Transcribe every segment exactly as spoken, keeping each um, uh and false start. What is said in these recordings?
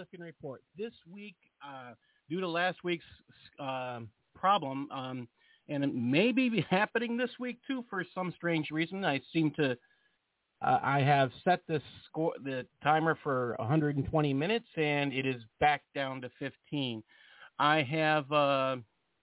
Lifkin Report. This week, uh, due to last week's uh, problem, um, and it may be happening this week too for some strange reason, I seem to, uh, I have set the score, the timer for one hundred twenty minutes, and it is back down to fifteen. I have, uh,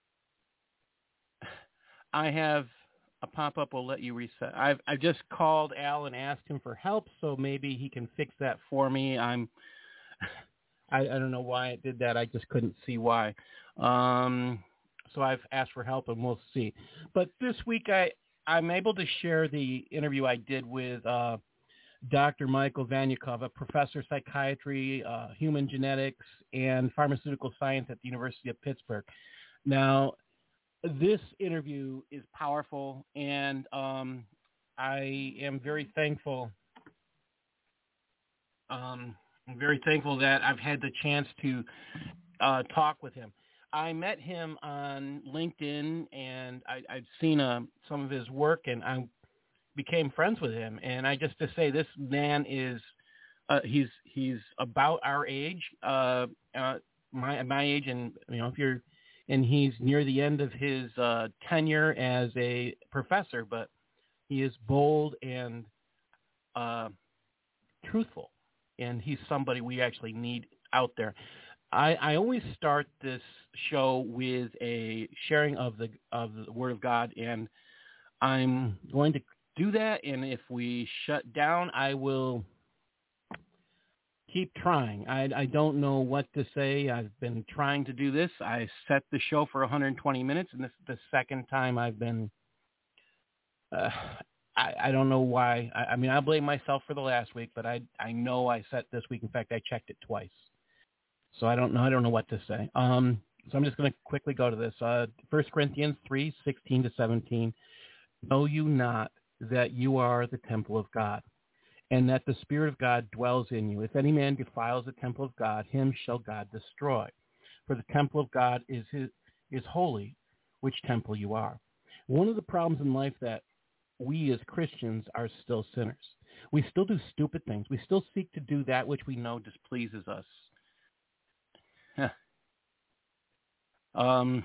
I have. A pop-up will let you reset. I've I've just called Al and asked him for help, so maybe he can fix that for me. I'm I, I don't know why it did that. I just couldn't see why. Um, so I've asked for help, and we'll see. But this week, I I'm able to share the interview I did with uh, Doctor Michael Vanyukov, a professor of psychiatry, uh, human genetics, and pharmaceutical science at the University of Pittsburgh. Now, this interview is powerful, and um, I am very thankful. Um, I'm very thankful that I've had the chance to uh, talk with him. I met him on LinkedIn, and I, I've seen uh, some of his work, and I became friends with him. And I just to say, this man is uh, he's he's about our age, uh, uh, my my age, and you know if you're. And he's near the end of his uh, tenure as a professor, but he is bold and uh, truthful, and he's somebody we actually need out there. I, I always start this show with a sharing of the of the Word of God, and I'm going to do that. And if we shut down, I will keep trying. I, I don't know what to say. I've been trying to do this. I set the show for one hundred twenty minutes, and this is the second time I've been, uh, I, I don't know why. I, I mean, I blame myself for the last week, but I I know I set this week. In fact, I checked it twice. So I don't know. I don't know what to say. Um, so I'm just going to quickly go to this. Uh, First Corinthians three, sixteen to seventeen. Know you not that you are the temple of God, and that the Spirit of God dwells in you. If any man defiles the temple of God, him shall God destroy. For the temple of God is his, is holy, which temple you are. One of the problems in life that we as Christians are still sinners. We still do stupid things. We still seek to do that which we know displeases us. um,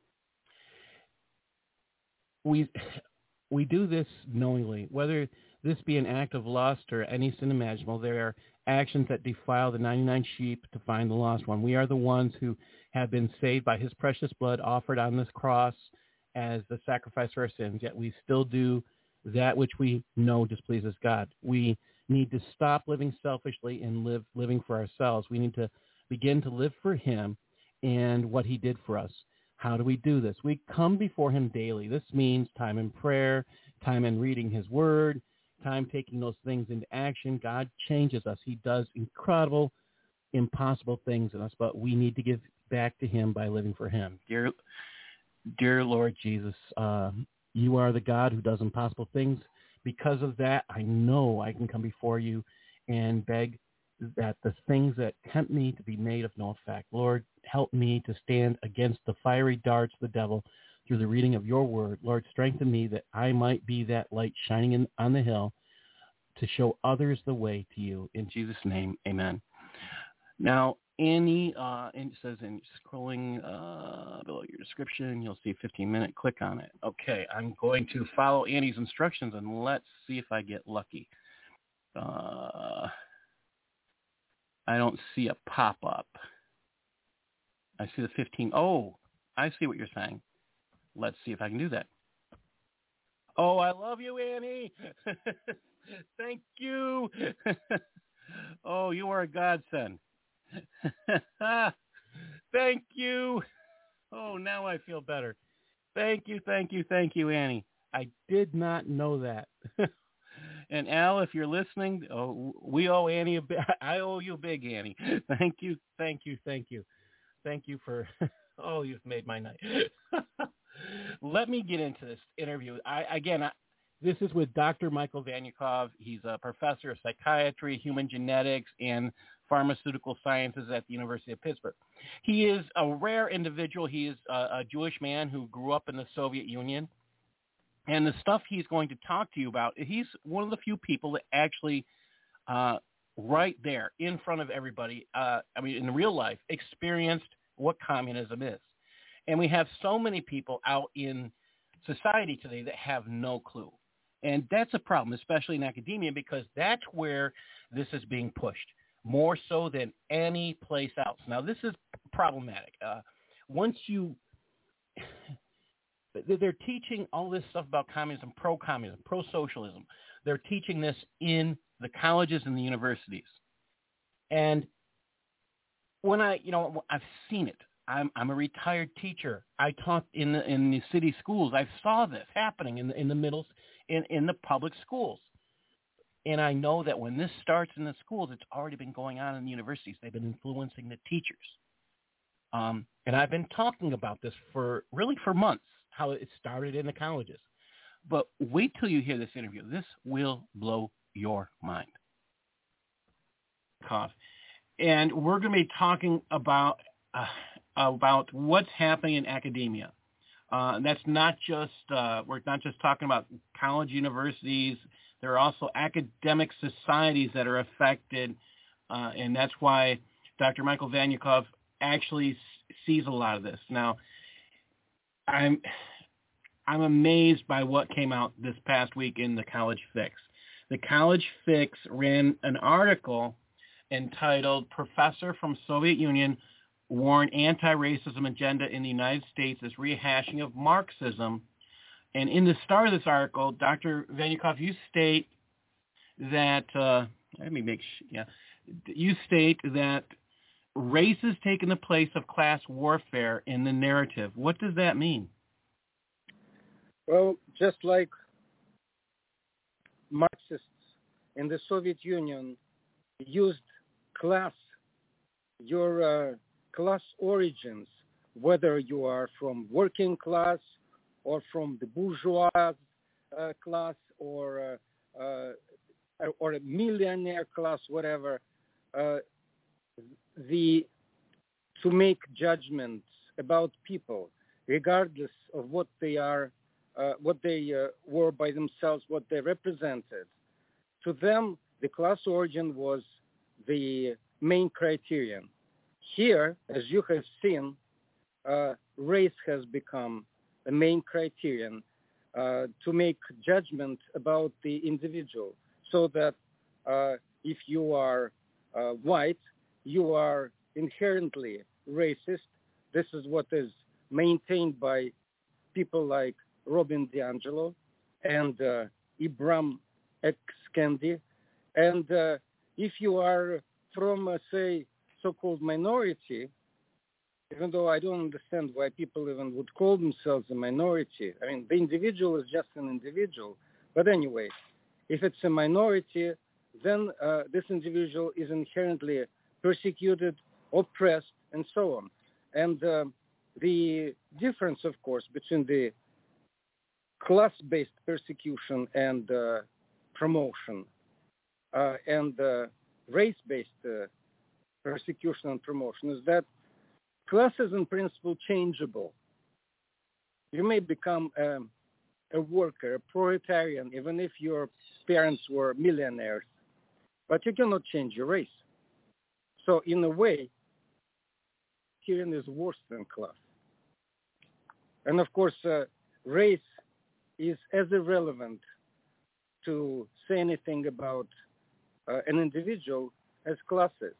we we do this knowingly, whether this be an act of lust or any sin imaginable. There are actions that defile the ninety-nine sheep to find the lost one. We are the ones who have been saved by his precious blood offered on this cross as the sacrifice for our sins, yet we still do that which we know displeases God. We need to stop living selfishly and live living for ourselves. We need to begin to live for him and what he did for us. How do we do this? We come before him daily. This means time in prayer, time in reading his word, time taking those things into action. God changes us. He does incredible, impossible things in us, but we need to give back to him by living for him. Dear, dear Lord Jesus, uh, you are the God who does impossible things. Because of that, I know I can come before you and beg that the things that tempt me to be made of no effect. Lord, help me to stand against the fiery darts of the devil through the reading of your word. Lord, strengthen me that I might be that light shining in, on the hill to show others the way to you. In Jesus' name, amen. Now, Annie, uh, and it says in scrolling uh, below your description, you'll see fifteen minute. Click on it. Okay, I'm going to follow Annie's instructions, and let's see if I get lucky. Uh, I don't see a pop-up. I see the fifteen. Oh, I see what you're saying. Let's see if I can do that. Oh, I love you, Annie. Thank you. Oh, you are a godsend. Thank you. Oh, now I feel better. Thank you, thank you, thank you, Annie. I did not know that. And Al, if you're listening, oh, we owe Annie a big. I owe you a big, Annie. Thank you, thank you, thank you, thank you for. Oh, you've made my night. Let me get into this interview. I again, I, this is with Doctor Michael Vanyukov. He's a professor of psychiatry, human genetics, and pharmaceutical sciences at the University of Pittsburgh. He is a rare individual. He is a, a Jewish man who grew up in the Soviet Union. And the stuff he's going to talk to you about, he's one of the few people that actually uh, right there in front of everybody, uh, I mean, in real life, experienced what communism is. And we have so many people out in society today that have no clue. And that's a problem, especially in academia, because that's where this is being pushed more so than any place else. Now, this is problematic. Uh, once you they're teaching all this stuff about communism, pro-communism, pro-socialism. They're teaching this in the colleges and the universities. And when I, you know, I've seen it. I'm, I'm a retired teacher. I taught in the, in the city schools. I saw this happening in the, in the middle, in, in the public schools. And I know that when this starts in the schools, it's already been going on in the universities. They've been influencing the teachers. Um, and I've been talking about this for really for months, how it started in the colleges. But wait till you hear this interview. This will blow your mind. And we're going to be talking about uh, about what's happening in academia. Uh, and that's not just uh, we're not just talking about college universities. There are also academic societies that are affected, uh, and that's why Doctor Michael Vanukoff actually sees a lot of this. Now, I'm I'm amazed by what came out this past week in the College Fix. The College Fix ran an article entitled "Professor from Soviet Union Warn Anti-Racism Agenda in the United States is Rehashing of Marxism." And in the start of this article, Doctor Vanukoff, you state that uh, let me make sure, yeah, you state that race has taken the place of class warfare in the narrative. What does that mean? Well, just like Marxists in the Soviet Union used class, your uh, class origins, whether you are from working class or from the bourgeois uh, class or uh, uh, or a millionaire class, whatever, uh, the to make judgments about people, regardless of what they are, uh, what they uh, were by themselves, what they represented. To them, the class origin was the main criterion. Here, as you have seen, uh, race has become a main criterion uh, to make judgment about the individual, so that uh, if you are uh, white, you are inherently racist. This is what is maintained by people like Robin DiAngelo and uh, Ibram X. Kendi. And uh, if you are from, uh, say, so-called minority, even though I don't understand why people even would call themselves a minority. I mean, the individual is just an individual. But anyway, if it's a minority, then uh, this individual is inherently persecuted, oppressed, and so on. And uh, the difference, of course, between the class-based persecution and uh, promotion uh, and uh, race-based uh, persecution and promotion is that class is in principle changeable. You may become um, a worker, a proletarian, even if your parents were millionaires, but you cannot change your race. So in a way, tyranny is worse than class. And of course, uh, race is as irrelevant to say anything about uh, an individual as class is.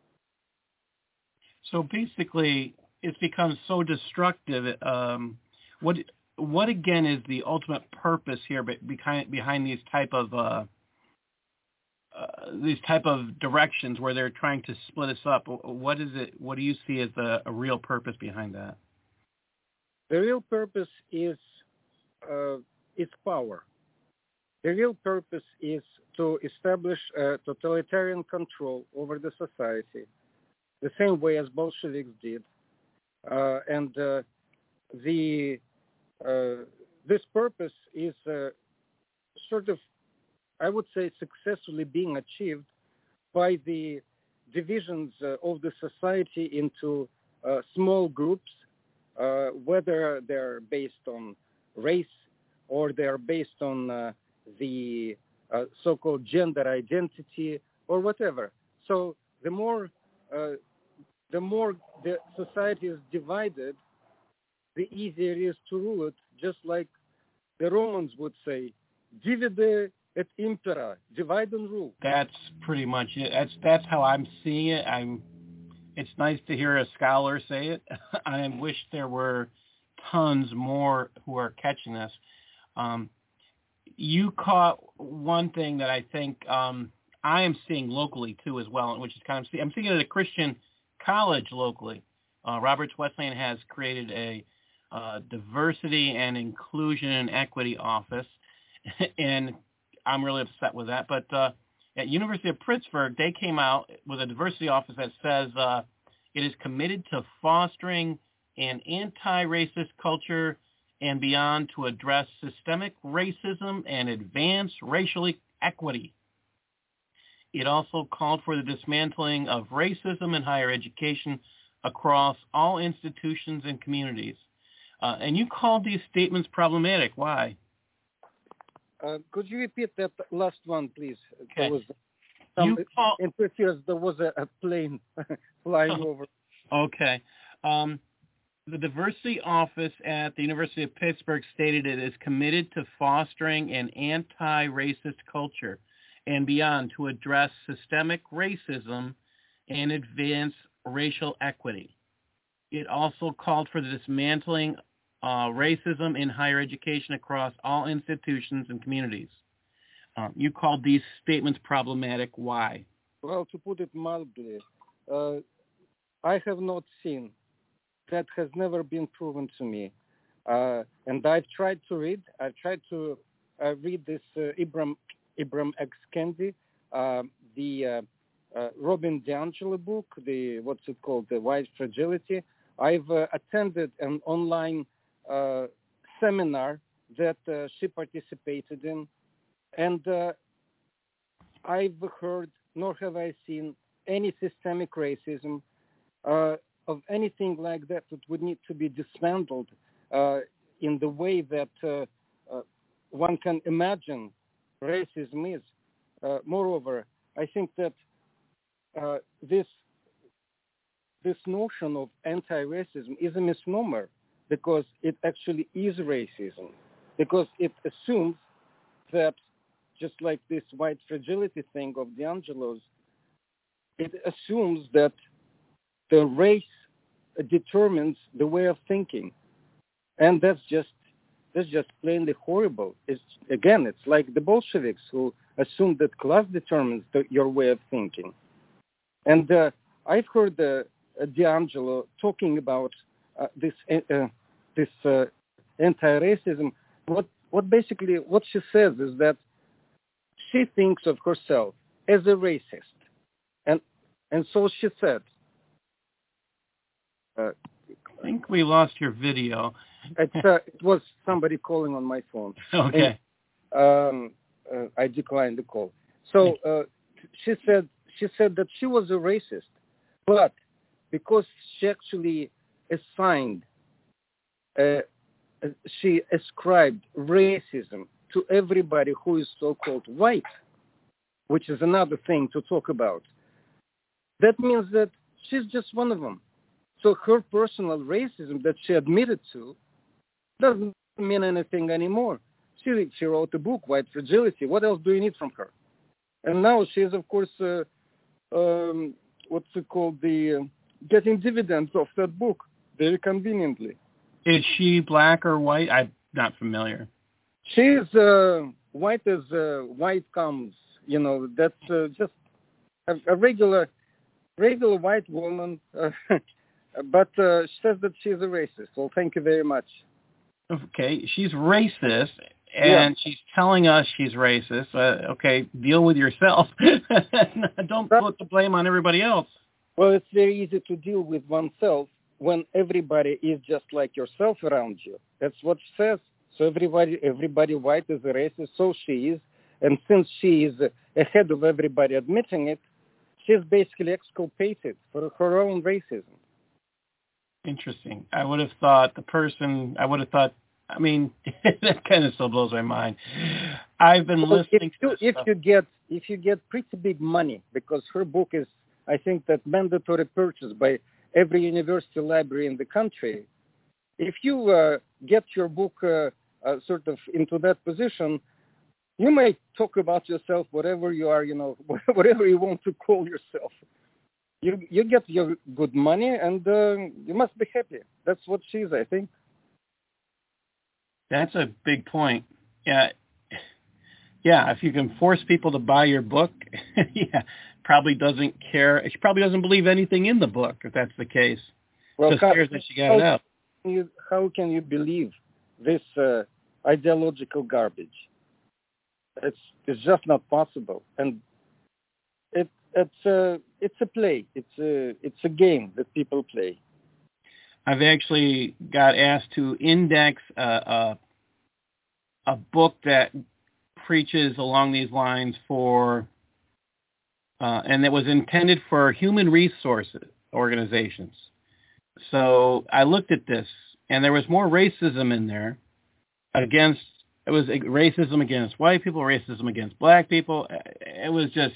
So basically, it's become so destructive. Um, what what again is the ultimate purpose here behind behind these type of uh, uh, these type of directions where they're trying to split us up? What is it? What do you see as a, a real purpose behind that? The real purpose is uh, its power. The real purpose is to establish a totalitarian control over the society, the same way as Bolsheviks did, uh, and uh, the uh, this purpose is uh, sort of, I would say, successfully being achieved by the divisions uh, of the society into uh, small groups, uh, whether they're based on race or they're based on uh, the uh, so-called gender identity or whatever. So the more uh, the more the society is divided, the easier it is to rule it, just like the Romans would say, divide et impera, divide and rule. That's pretty much it. That's that's how I'm seeing it. I'm. It's nice to hear a scholar say it. I wish there were tons more who are catching this. Um, you caught one thing that I think um, I am seeing locally too as well, which is kind of I'm seeing it at a Christian college locally. Uh, Roberts Wesleyan has created a uh, diversity and inclusion and equity office, and I'm really upset with that. But uh, at University of Pittsburgh, they came out with a diversity office that says uh, it is committed to fostering an anti-racist culture and beyond to address systemic racism and advance racial equity. It also called for the dismantling of racism in higher education across all institutions and communities. Uh, and you called these statements problematic. Why? Uh, could you repeat that last one, please? Okay. There was some you call- interference. There was a, a plane flying oh, over. Okay. Um, the diversity office at the University of Pittsburgh stated it is committed to fostering an anti-racist culture and beyond to address systemic racism and advance racial equity. It also called for the dismantling uh, racism in higher education across all institutions and communities. Uh, you called these statements problematic. Why? Well, to put it mildly, uh, I have not seen, that has never been proven to me. Uh, and I've tried to read, I've tried to uh, read this uh, Ibram, Ibram X. Kendi, uh, the uh, uh, Robin DiAngelo book, the, what's it called, The White Fragility. I've uh, attended an online uh, seminar that uh, she participated in, and uh, I've heard, nor have I seen, any systemic racism uh, of anything like that that would need to be dismantled uh, in the way that uh, uh, one can imagine racism is. Uh, moreover, I think that uh, this this notion of anti-racism is a misnomer, because it actually is racism, because it assumes that, just like this white fragility thing of DiAngelo's, it assumes that the race determines the way of thinking, and that's just that's just plainly horrible. It's again, it's like the Bolsheviks who assumed that class determines the, your way of thinking. And uh, I've heard uh, DiAngelo talking about uh, this uh, this uh, anti-racism. What what basically what she says is that she thinks of herself as a racist, and and so she said. Uh, I think we lost your video. It's, uh, it was somebody calling on my phone. Okay. And, um, uh, I declined the call. So uh, she said she said that she was a racist, but because she actually assigned, uh, she ascribed racism to everybody who is so-called white, which is another thing to talk about. That means that she's just one of them. So her personal racism that she admitted to doesn't mean anything anymore. She, she wrote a book, White Fragility. What else do you need from her? And now she is, of course, uh, um, what's it called, the uh, getting dividends of that book very conveniently. Is she black or white? I'm not familiar. She is uh, white as uh, white comes. You know, that's uh, just a, a regular, regular white woman. Uh, But uh, she says that she's a racist. Well, thank you very much. Okay, she's racist, and yeah. she's telling us she's racist. Uh, okay, deal with yourself. Don't put the blame on everybody else. Well, it's very easy to deal with oneself when everybody is just like yourself around you. That's what she says. So everybody, everybody white is a racist, so she is. And since she is ahead of everybody admitting it, she's basically exculpated for her own racism. Interesting. I would have thought the person, I would have thought, I mean, that kind of still blows my mind. I've been well, listening if you, to this if stuff. you get if you get pretty big money, because her book is, I think, that mandatory purchase by every university library in the country. If you uh, get your book uh, uh, sort of into that position, you may talk about yourself whatever you are, you know, whatever you want to call yourself. You you get your good money, and uh, you must be happy. That's what she is, I think. That's a big point. Yeah, yeah. If you can force people to buy your book, yeah, probably doesn't care. She probably doesn't believe anything in the book if that's the case. Well, Just how, cares that she got how it out. Can you, how can you believe this uh, ideological garbage? It's it's just not possible, and it it's a it's a play. It's a it's a game that people play. I've actually got asked to index a, a, a book that preaches along these lines for, uh, and that was intended for human resources organizations. So I looked at this, and there was more racism in there against, it was racism against white people, racism against black people. It was just,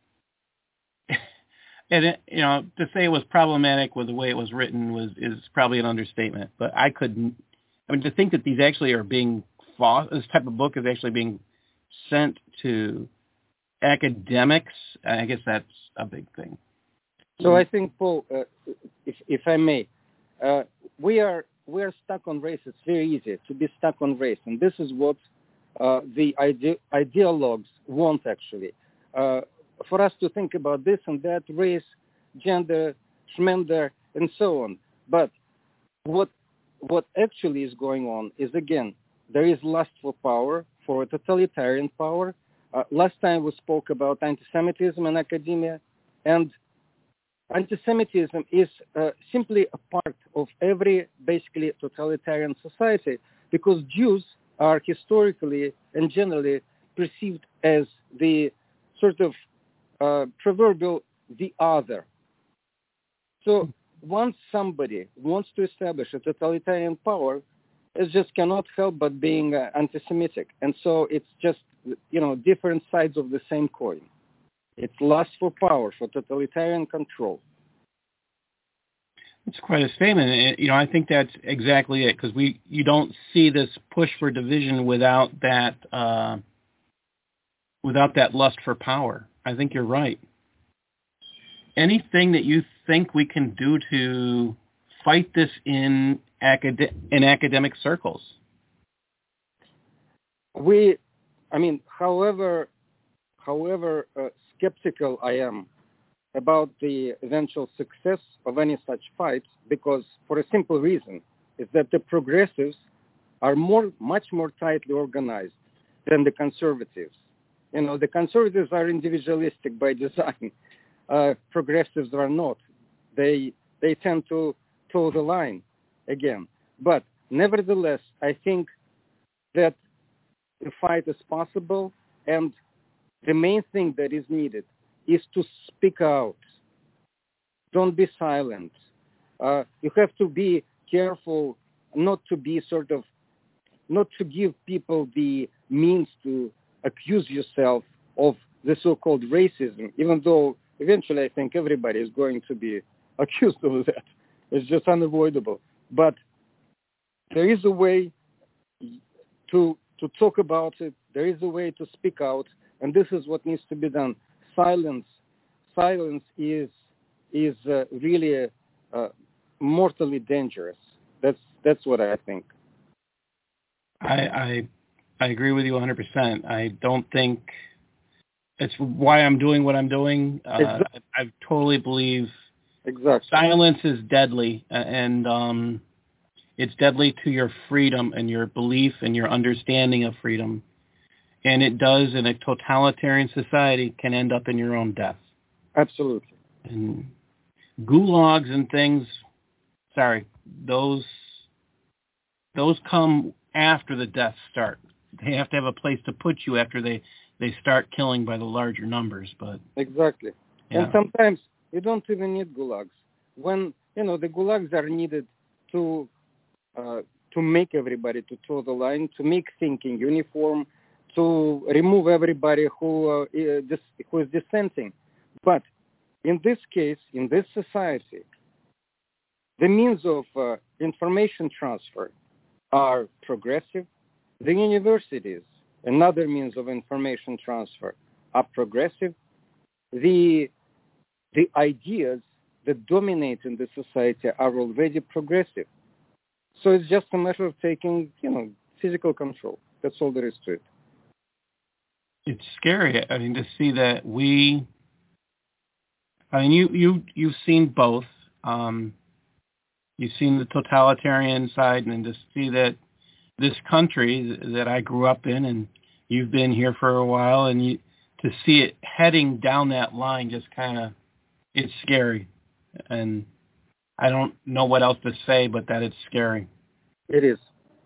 and it, you know, to say it was problematic with the way it was written was is probably an understatement. But I couldn't. I mean, to think that these actually are being fought, this type of book is actually being sent to academics. I guess that's a big thing. So I think, Paul, uh, if if I may, uh, we are we are stuck on race. It's very easy to be stuck on race, and this is what uh, the ide- ideologues want actually. Uh, for us to think about this and that, race, gender, schmender, and so on. But what what actually is going on is, again, there is lust for power, for a totalitarian power. Uh, last time we spoke about anti-Semitism in academia, and anti-Semitism is uh, simply a part of every basically totalitarian society, because Jews are historically and generally perceived as the sort of uh, proverbial the other. So once somebody wants to establish a totalitarian power, it just cannot help but being uh, anti-Semitic. And so it's just, you know, different sides of the same coin. It's lust for power, for totalitarian control. It's quite a statement. It, you know, I think that's exactly it, because we you don't see this push for division without that uh, without that lust for power. I think you're right. Anything that you think we can do to fight this in acad- in academic circles? We, I mean, however, however uh, skeptical I am about the eventual success of any such fights, because for a simple reason, is that the progressives are more, much more tightly organized than the conservatives. You know, the conservatives are individualistic by design. Uh, progressives are not. They they tend to toe the line again. But nevertheless, I think that the fight is possible, and the main thing that is needed is to speak out. Don't be silent. Uh, you have to be careful not to be sort of, not to give people the means to accuse yourself of the so-called racism, even though eventually I think everybody is going to be accused of that. It's just unavoidable. But there is a way to to talk about it. There is a way to speak out, and this is what needs to be done. Silence, silence is is uh, really uh, mortally dangerous. That's that's what I think. I, I I agree with you one hundred percent. I don't think it's why I'm doing what I'm doing. Uh, Exactly. I, I totally believe Exactly. silence is deadly, and um, it's deadly to your freedom and your belief and your understanding of freedom. And it does, in a totalitarian society, can end up in your own death. Absolutely. And gulags and things, sorry, those those come after the deaths start. They have to have a place to put you after they, they start killing by the larger numbers. But exactly. Yeah. And sometimes you don't even need gulags. When, you know, the gulags are needed to uh, to make everybody to toe the line, to make thinking uniform, to remove everybody who uh, is, who is dissenting. But in this case, in this society, the means of uh, information transfer are progressive. The universities, another means of information transfer, are progressive. The, the ideas that dominate in the society are already progressive. So it's just a matter of taking, you know, physical control. That's all there is to it. It's scary. I mean, to see that we, I mean, you, you, you've seen both. Um, you've seen the totalitarian side, and to see that this country that I grew up in, and you've been here for a while, and you, to see it heading down that line just kind of, it's scary. And I don't know what else to say, but that it's scary. It is.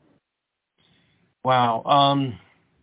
Wow. Um,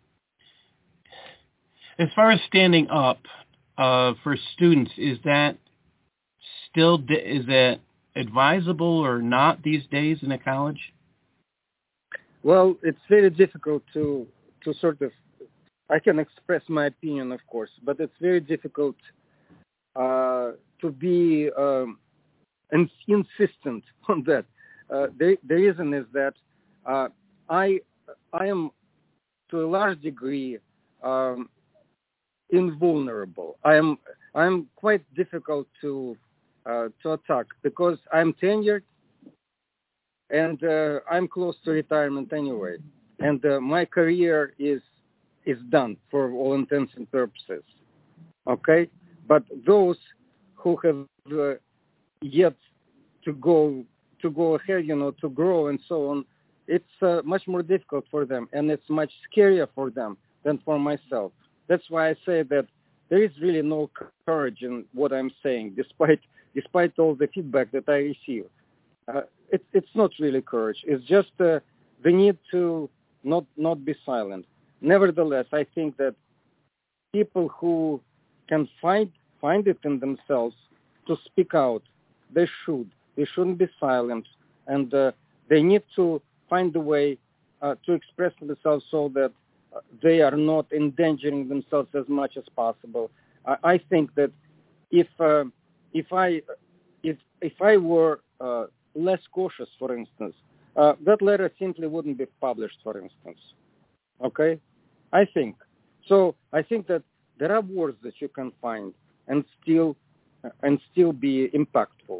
as far as standing up uh, for students, is that still, is that advisable or not these days in a college? Well, it's very difficult to, to sort of, I can express my opinion, of course, but it's very difficult uh, to be um, ins- insistent on that. Uh, the, the reason is that uh, I, I am, to a large degree, um, invulnerable. I am, I am quite difficult to, uh, to attack because I'm tenured, and uh, I'm close to retirement anyway. And uh, my career is is done for all intents and purposes. Okay? But those who have uh, yet to go to go ahead, you know, to grow and so on, it's uh, much more difficult for them, and it's much scarier for them than for myself. That's why I say that there is really no courage in what I'm saying, despite despite all the feedback that I receive. Uh, it, it's not really courage. It's just uh, the need to not not be silent. Nevertheless, I think that people who can find find it in themselves to speak out, they should. They shouldn't be silent, and uh, they need to find a way uh, to express themselves so that uh, they are not endangering themselves as much as possible. I, I think that if uh, if I if if I were uh, less cautious, for instance, uh, that letter simply wouldn't be published, for instance. Okay? I think. So I think that there are words that you can find and still uh, and still be impactful.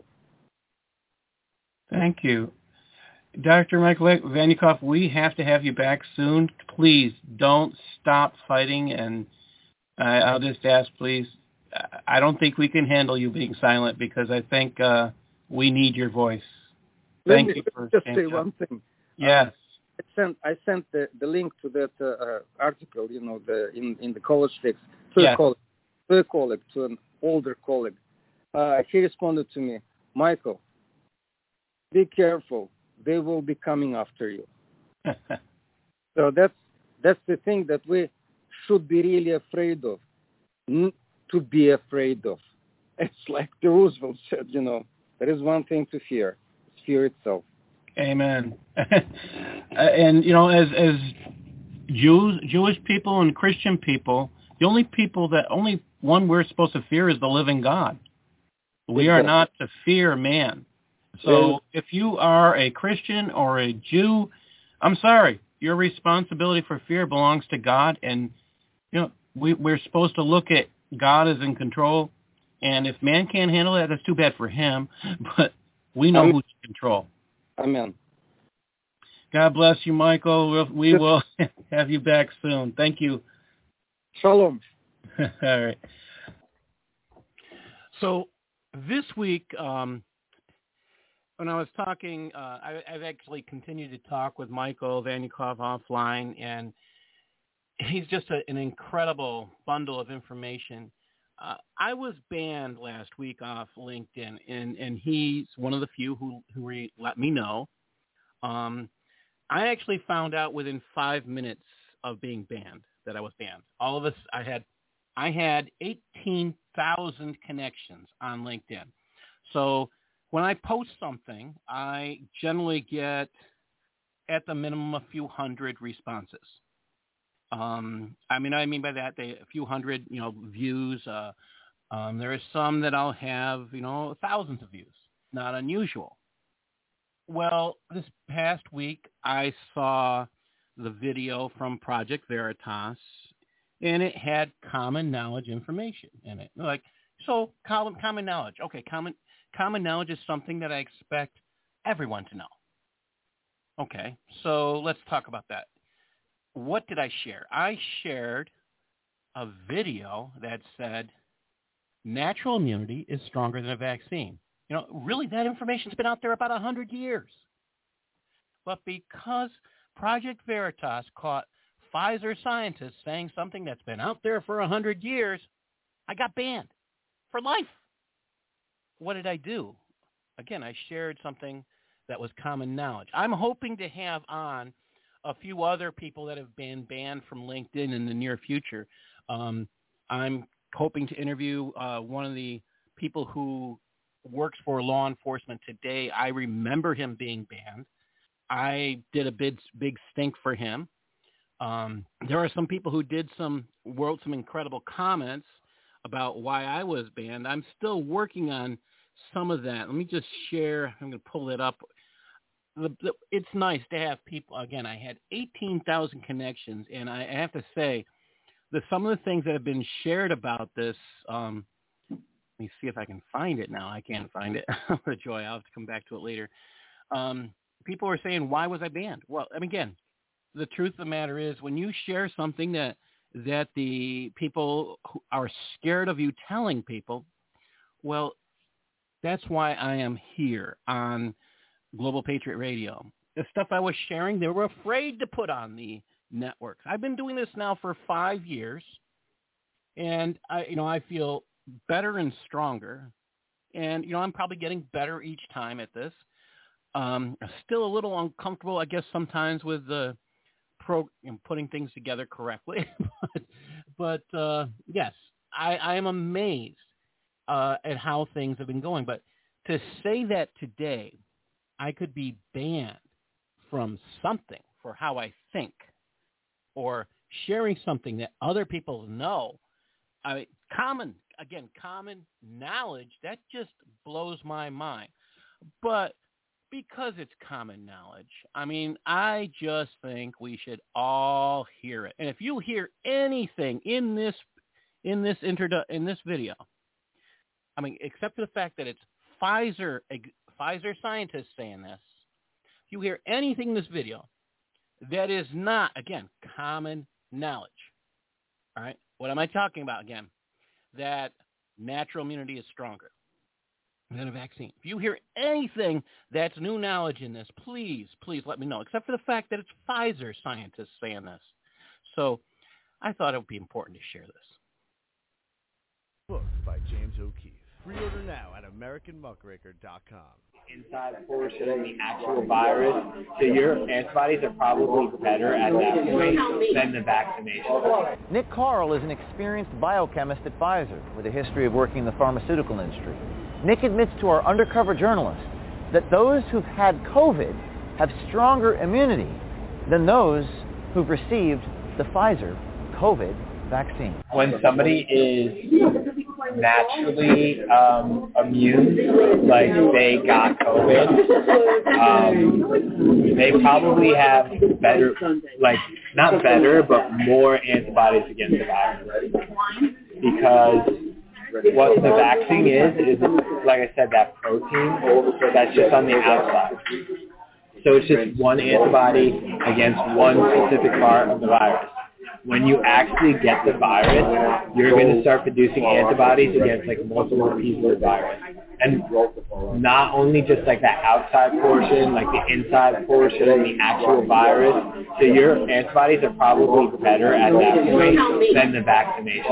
Thank you. Doctor Michael Vanukoff, we have to have you back soon. Please don't stop fighting, and uh, I'll just ask, please, I don't think we can handle you being silent because I think uh, we need your voice. Thank Let me you for just say one thing. Yes. Uh, I sent I sent the, the link to that uh, uh, article, you know, the in, in the college fix to yes. a colleague, to a colleague, to an older colleague. Uh, he responded to me, Michael, be careful. They will be coming after you. So that's that's the thing that we should be really afraid of. N- to be afraid of. It's like the Roosevelt said, you know, there is one thing to fear. It's fear itself. Amen. And, you know, as as Jews, Jewish people and Christian people, the only people that, only one we're supposed to fear is the living God. We are not to fear man. So if you are a Christian or a Jew, I'm sorry, your responsibility for fear belongs to God. And, you know, we, we're supposed to look at God as in control. And if man can't handle that, that's too bad for him. But we know Amen. who's in control. Amen. God bless you, Michael. We will have you back soon. Thank you. Shalom. All right. So this week, um, when I was talking, uh, I, I've actually continued to talk with Michael Vanukoff offline, and he's just a, an incredible bundle of information. Uh, I was banned last week off LinkedIn, and, and he's one of the few who, who re- let me know. Um, I actually found out within five minutes of being banned that I was banned. All of us, I had, I had eighteen thousand connections on LinkedIn. So when I post something, I generally get at the minimum a few hundred responses. Um, I mean, I mean by that, they, a few hundred, you know, views. Uh, um, there are some that I'll have, you know, thousands of views. Not unusual. Well, this past week, I saw the video from Project Veritas, and it had common knowledge information in it. Like, so common, common knowledge. Okay, common common knowledge is something that I expect everyone to know. Okay, so let's talk about that. What did I share? I shared a video that said natural immunity is stronger than a vaccine. You know, really, that information's been out there about one hundred years. But because Project Veritas caught Pfizer scientists saying something that's been out there for one hundred years, I got banned for life. What did I do? Again, I shared something that was common knowledge. I'm hoping to have on a few other people that have been banned from LinkedIn in the near future. Um, I'm hoping to interview uh, one of the people who works for law enforcement today. I remember him being banned. I did a big, big stink for him. Um, there are some people who did some, wrote some incredible comments about why I was banned. I'm still working on some of that. Let me just share. I'm going to pull it up. The, the, it's nice to have people. Again, I had eighteen thousand connections, and I have to say that some of the things that have been shared about this, um, let me see if I can find it now. I can't find it. The joy. I'll have to come back to it later. Um, people are saying, why was I banned? Well, I mean, again, the truth of the matter is when you share something that that the people who are scared of you telling people, well, that's why I am here on Global Patriot Radio. The stuff I was sharing, they were afraid to put on the networks. I've been doing this now for five years, and I, you know, I feel better and stronger. And, you know, I'm probably getting better each time at this. Um, still a little uncomfortable, I guess, sometimes with the pro, you know, putting things together correctly. but, but uh, yes, I, I am amazed uh, at how things have been going. But to say that today I could be banned from something for how I think or sharing something that other people know, I mean, common, again, common knowledge, that just blows my mind. But because it's common knowledge, I mean, I just think we should all hear it. And if you hear anything in this in this introdu- in this video, I mean, except for the fact that it's Pfizer Pfizer scientists saying this, if you hear anything in this video that is not, again, common knowledge, all right, what am I talking about again? That natural immunity is stronger than a vaccine. If you hear anything that's new knowledge in this, please, please let me know, except for the fact that it's Pfizer scientists saying this. So I thought it would be important to share this. Book by James O'Keefe. Pre-order now at American Muckraker dot com. Inside portion of the actual virus, so your antibodies are probably better at that point than the vaccination. Nick Carl is an experienced biochemist at Pfizer with a history of working in the pharmaceutical industry. Nick admits to our undercover journalist that those who've had COVID have stronger immunity than those who've received the Pfizer COVID vaccine. When somebody is naturally um, immune, like they got COVID, um, they probably have better, like not better, but more antibodies against the virus. Because what the vaccine is, is like I said, that protein that's just on the outside. So it's just one antibody against one specific part of the virus. When you actually get the virus, you're going to start producing antibodies against like multiple pieces of virus. And not only just like that outside portion, like the inside portion, the actual virus. So your antibodies are probably better at that point than the vaccination.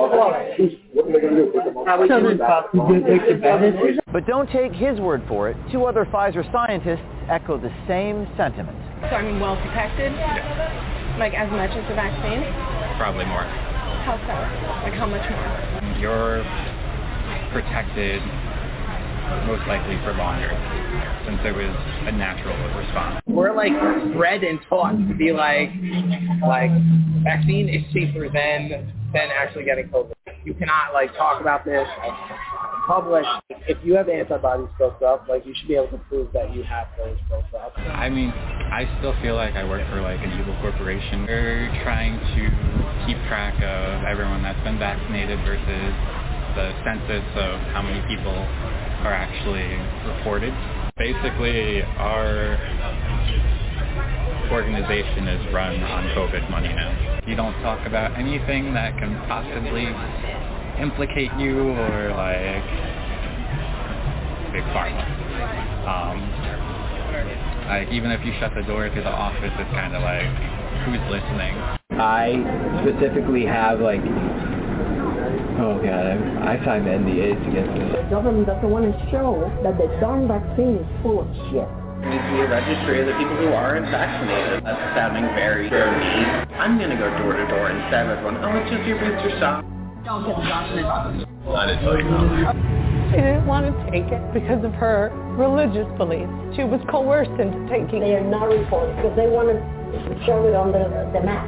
But don't take his word for it. Two other Pfizer scientists echo the same sentiment. So I'm well protected? Like as much as the vaccine? Probably more. How so? Like how much more? You're protected most likely for longer. since it was a natural response. We're like bred and taught to be like, like vaccine is safer than than actually getting COVID. You cannot like talk about this in public. If you have antibodies built up, like you should be able to prove that you have those built up. I mean, I still feel like I work for like an evil corporation. They're trying to keep track of everyone that's been vaccinated versus the census of how many people are actually reported. Basically, our organization is run on COVID money now. You don't talk about anything that can possibly implicate you or like big pharma. Um, like even if you shut the door to the office, it's kind of like, who's listening? I specifically have like, oh god, I, I signed N D As against this. The government doesn't want to show that the darn vaccine is full of shit. There needs to be a registry of the people who aren't vaccinated. That's sounding very dirty. I'm going to go door to door and stab everyone. Oh, it's just your booster shot. Don't get the document. I didn't tell you that. She didn't want to take it because of her religious beliefs. She was coerced into taking they it. They are not reporting because they want to show it on the, the map.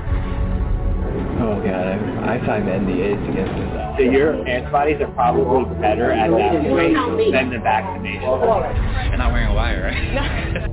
Oh god, I, I signed N D As against this. So your antibodies are probably better at that point than the vaccination. You're not wearing a wire, right?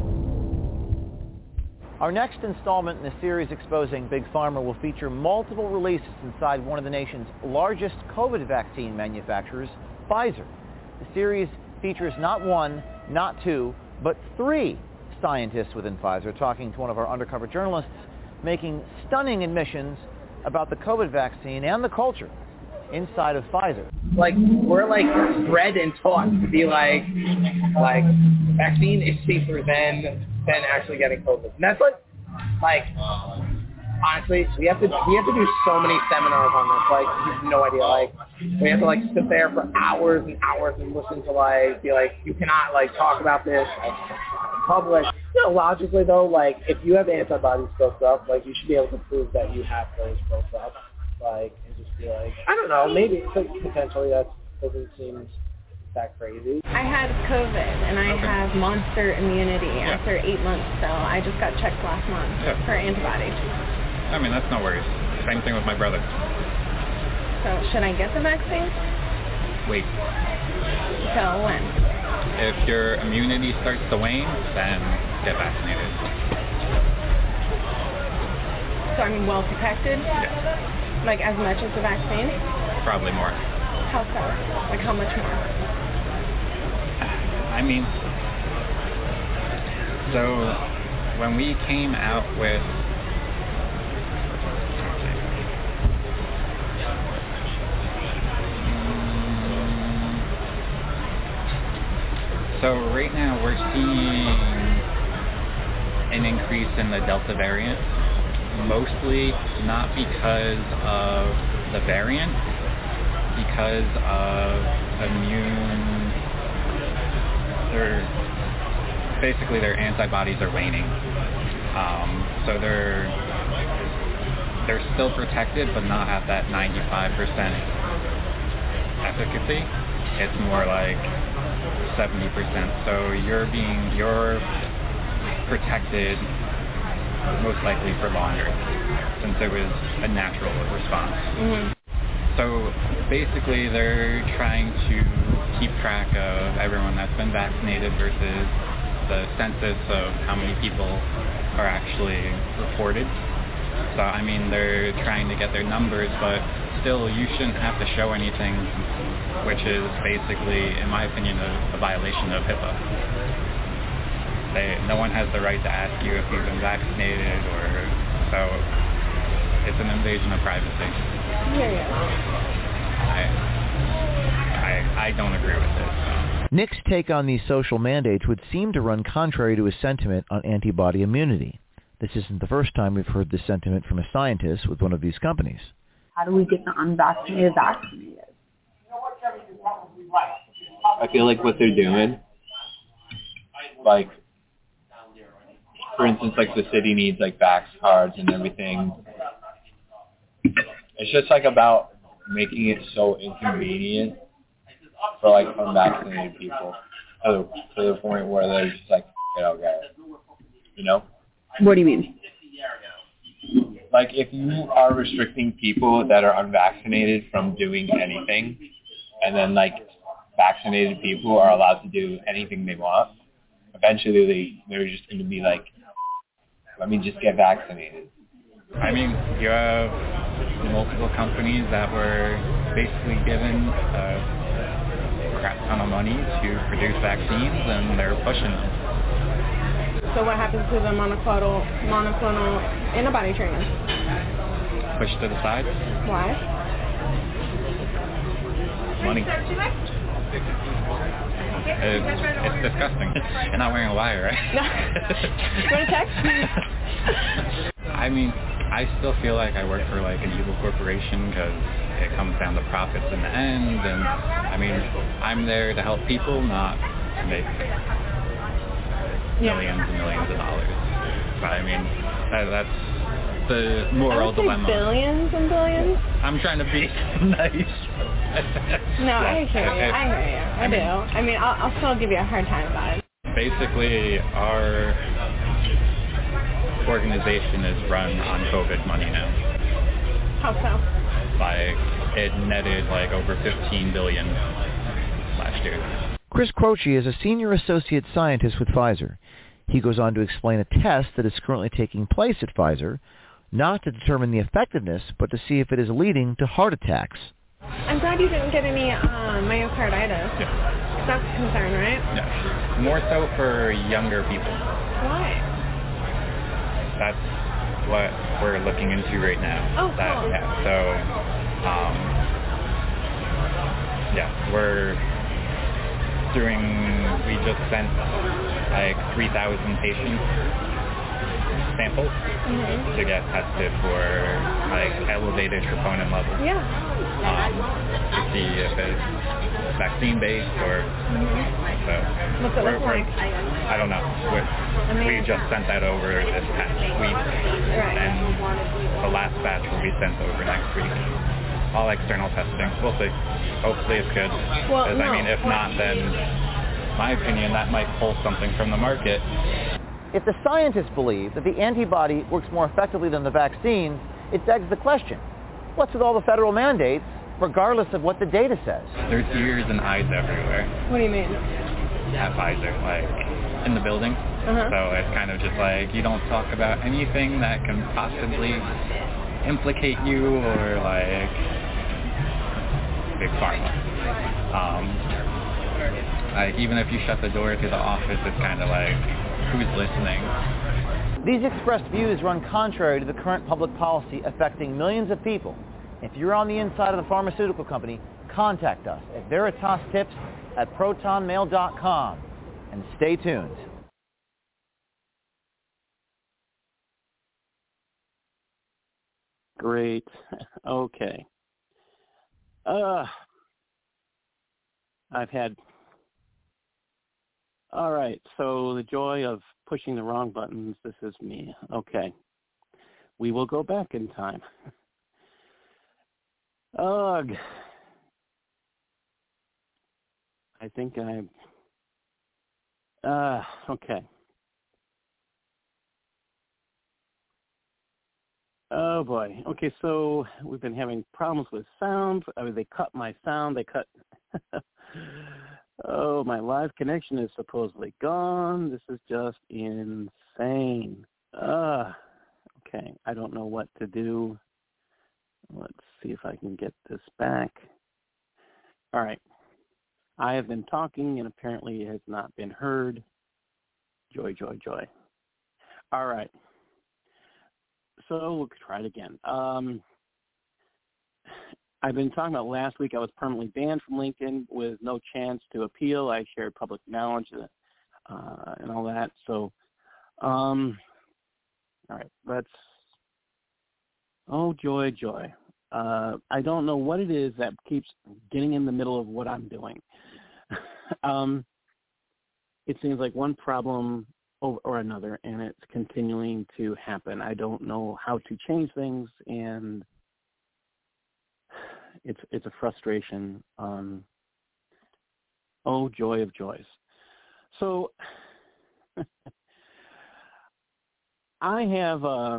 Our next installment in the series exposing Big Pharma will feature multiple releases inside one of the nation's largest COVID vaccine manufacturers, Pfizer. The series features not one, not two, but three scientists within Pfizer talking to one of our undercover journalists, making stunning admissions about the COVID vaccine and the culture inside of Pfizer. Like we're like bred and taught to be like, like vaccine is safer than than actually getting COVID. And that's like, like honestly, we have to we have to do so many seminars on this. Like you have no idea. Like we have to like sit there for hours and hours and listen to like be like you cannot like talk about this like, in public. You know, logically though, like if you have antibodies built up, like you should be able to prove that you have those built up. Like and just be like, I don't know, maybe potentially that doesn't seem that crazy. I had COVID and I okay. have monster immunity yeah. after eight months, so I just got checked last month yeah. for antibodies. I mean, that's no worries. Same thing with my brother. So should I get the vaccine? Wait. Till when? If your immunity starts to wane, then get vaccinated. So I'm well protected? Yeah. Like as much as the vaccine? Probably more. How so? Like how much more? I mean, so when we came out with So right now we're seeing an increase in the Delta variant, mostly not because of the variant, because of immune, their, basically their antibodies are waning. Um, so they're they're still protected, but not at that ninety-five percent efficacy. It's more like seventy percent. So you're being, you're protected most likely for longer since it was a natural response. Mm-hmm. So basically they're trying to keep track of everyone that's been vaccinated versus the census of how many people are actually reported. So I mean they're trying to get their numbers, but still you shouldn't have to show anything, which is basically, in my opinion, a, a violation of HIPAA. They, no one has the right to ask you if you've been vaccinated, or so it's an invasion of privacy. Yeah, yeah. I, I, I don't agree with it. So. Nick's take on these social mandates would seem to run contrary to his sentiment on antibody immunity. This isn't the first time we've heard this sentiment from a scientist with one of these companies. How do we get the unvaccinated vaccinated? I feel like what they're doing, like, for instance, like the city needs like vax cards and everything. It's just like about making it so inconvenient for like unvaccinated people. to the, to the point where they're just like, it, I'll get it. You know? What do you mean? Like, if you are restricting people that are unvaccinated from doing anything, and then, like, vaccinated people are allowed to do anything they want, eventually they, they're just going to be like, let me just get vaccinated. I mean, you have multiple companies that were basically given a crap ton of money to produce vaccines, and they're pushing them. So what happens to the monoclonal, monoclonal antibody treatment? Pushed to the side. Why? Money. It, it's disgusting. You're not wearing a wire, right? No. You want to text? I mean, I still feel like I work for like an evil corporation because it comes down to profits in the end, and I mean, I'm there to help people, not to make millions and millions of dollars. But I mean, that, that's the moral I would say dilemma. Billions and billions? I'm trying to be nice. No, I hear you. I hear you. I, I do. Mean, I mean, I'll, I'll still give you a hard time about it. Basically, our organization is run on COVID money now. How so? Like, it netted like over fifteen billion dollars last year. Chris Croce is a senior associate scientist with Pfizer. He goes on to explain a test that is currently taking place at Pfizer, not to determine the effectiveness, but to see if it is leading to heart attacks. I'm glad you didn't get any um, myocarditis. Yeah. That's a concern, right? Yeah. More so for younger people. Why? That's what we're looking into right now. Oh, that, cool. Yeah, so, um, yeah, we're doing, we just sent like three thousand patient samples mm-hmm. to get tested for like elevated troponin levels. Yeah. Um, to see if it's vaccine based or mm-hmm. so. What's it look like? I don't know. We're, I mean, we just sent that over this past week, right. and the last batch will be sent over next week. All external testing. We'll see. Hopefully it's good. Well, Because, no. I mean, if not, then, in my opinion, that might pull something from the market. If the scientists believe that the antibody works more effectively than the vaccine, it begs the question, what's with all the federal mandates, regardless of what the data says? There's ears and eyes everywhere. What do you mean? At Pfizer, like, in the building. Uh-huh. So it's kind of just like, you don't talk about anything that can possibly implicate you or, like, big pharma. Um, like, even if you shut the door to the office, it's kind of like, who's listening? These expressed views run contrary to the current public policy affecting millions of people. If you're on the inside of the pharmaceutical company, contact us at veritastips at protonmail dot com and stay tuned. Great. Okay. Uh, I've had... All right, so the joy of pushing the wrong buttons, this is me. Okay. We will go back in time. Ugh. I think I'm... Uh, okay. Oh, boy. Okay, so we've been having problems with sound. I mean, they cut my sound. They cut... Oh, my live connection is supposedly gone. This is just insane. Uh, okay, I don't know what to do. Let's see if I can get this back. All right. I have been talking, and apparently it has not been heard. Joy, joy, joy. All right. So we'll try it again. Um, I've been talking about last week I was permanently banned from LinkedIn with no chance to appeal. I shared public knowledge uh, and all that. So, um, all right, let's, oh, joy, joy. Uh, I don't know what it is that keeps getting in the middle of what I'm doing. um, it seems like one problem or, or another, and it's continuing to happen. I don't know how to change things, and It's it's a frustration. Um, oh, joy of joys. So I have uh,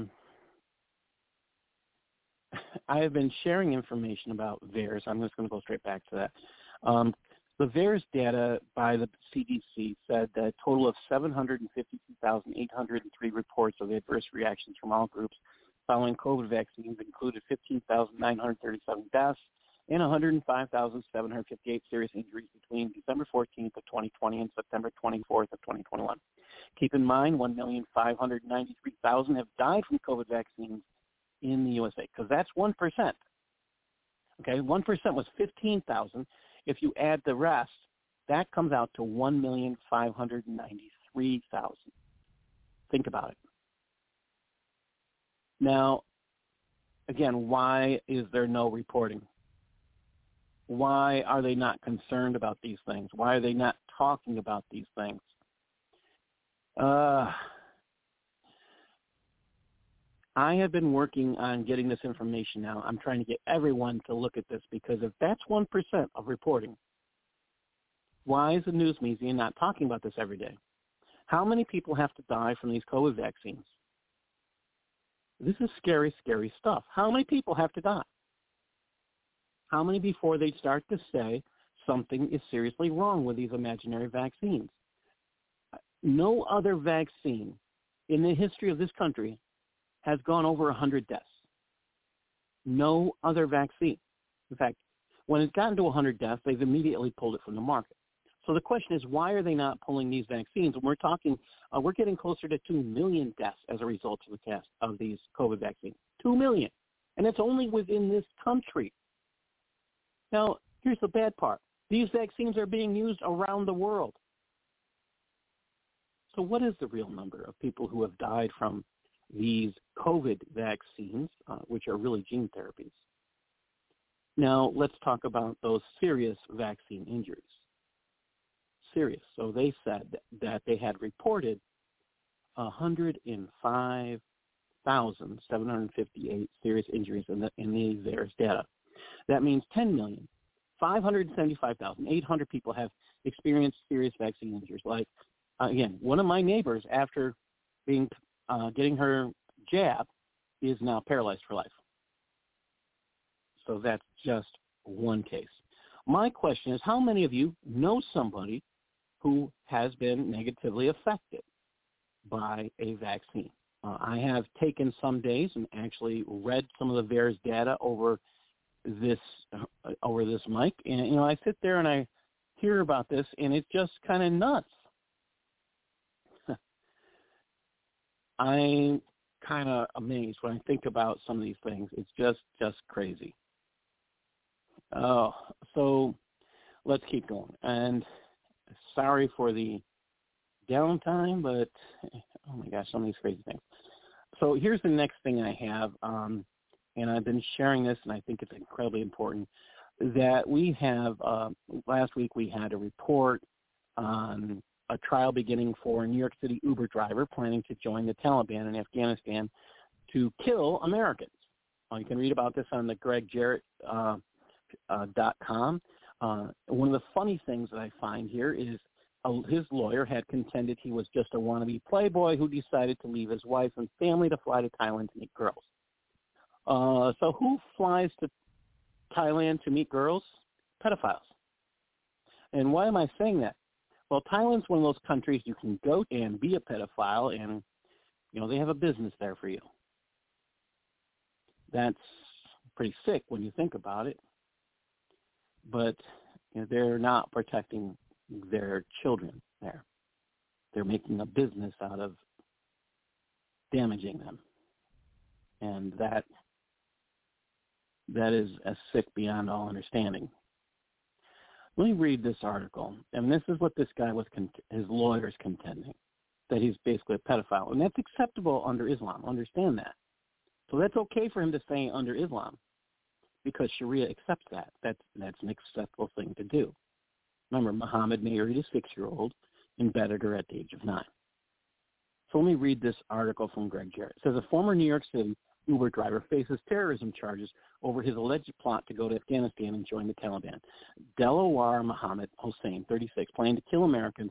I have been sharing information about VAERS. I'm just going to go straight back to that. Um, the VAERS data by the C D C said that a total of seven hundred fifty-two thousand eight hundred three reports of adverse reactions from all groups following COVID vaccines included fifteen thousand nine hundred thirty-seven deaths and one hundred five thousand seven hundred fifty-eight serious injuries between December fourteenth of twenty twenty and September twenty-fourth of twenty twenty-one. Keep in mind, one million five hundred ninety-three thousand have died from COVID vaccines in the U S A, because that's one percent. Okay, one percent was fifteen thousand. If you add the rest, that comes out to one million five hundred ninety-three thousand. Think about it. Now, again, why is there no reporting? Why are they not concerned about these things? Why are they not talking about these things? Uh, I have been working on getting this information now. I'm trying to get everyone to look at this, because if that's one percent of reporting, why is the news media not talking about this every day? How many people have to die from these COVID vaccines? This is scary, scary stuff. How many people have to die? How many before they start to say something is seriously wrong with these imaginary vaccines? No other vaccine in the history of this country has gone over one hundred deaths. No other vaccine. In fact, when it's gotten to one hundred deaths, they've immediately pulled it from the market. So the question is, why are they not pulling these vaccines? And we're talking, uh, we're getting closer to two million deaths as a result of the test of these COVID vaccines. two million. And it's only within this country. Now, here's the bad part. These vaccines are being used around the world. So what is the real number of people who have died from these COVID vaccines, uh, which are really gene therapies? Now, let's talk about those serious vaccine injuries. Serious. So they said that they had reported one hundred five thousand seven hundred fifty-eight serious injuries in the in the VAERS data. That means ten million five hundred seventy-five thousand eight hundred people have experienced serious vaccine injuries. Like, uh, again, one of my neighbors, after being uh, getting her jab, is now paralyzed for life. So that's just one case. My question is, how many of you know somebody who has been negatively affected by a vaccine? Uh, I have taken some days and actually read some of the VAERS data over this uh, over this mic, and you know, I sit there and I hear about this, and it's just kind of nuts. I'm kind of amazed when I think about some of these things. It's just just crazy. Oh, so let's keep going. And sorry for the downtime, but oh my gosh, some of these crazy things. So here's the next thing I have, um, and I've been sharing this, and I think it's incredibly important, that we have, uh, last week we had a report on a trial beginning for a New York City Uber driver planning to join the Taliban in Afghanistan to kill Americans. Uh, you can read about this on the Greg Jarrett uh, uh, dot com. Uh, one of the funny things that I find here is uh, his lawyer had contended he was just a wannabe playboy who decided to leave his wife and family to fly to Thailand to meet girls. Uh, so who flies to Thailand to meet girls? Pedophiles. And why am I saying that? Well, Thailand's one of those countries you can go and be a pedophile, and, you know, they have a business there for you. That's pretty sick when you think about it. But you know, they're not protecting their children there. They're making a business out of damaging them. And that that is as sick beyond all understanding. Let me read this article. And this is what this guy was, con- his lawyer is contending, that he's basically a pedophile. And that's acceptable under Islam. Understand that. So that's okay for him to say under Islam, because Sharia accepts that. That's, that's an acceptable thing to do. Remember, Muhammad married a six-year-old and bedded her at the age of nine. So let me read this article from Greg Jarrett. It says, a former New York City Uber driver faces terrorism charges over his alleged plot to go to Afghanistan and join the Taliban. Delawar Mohammed Hossain, thirty-six, planned to kill Americans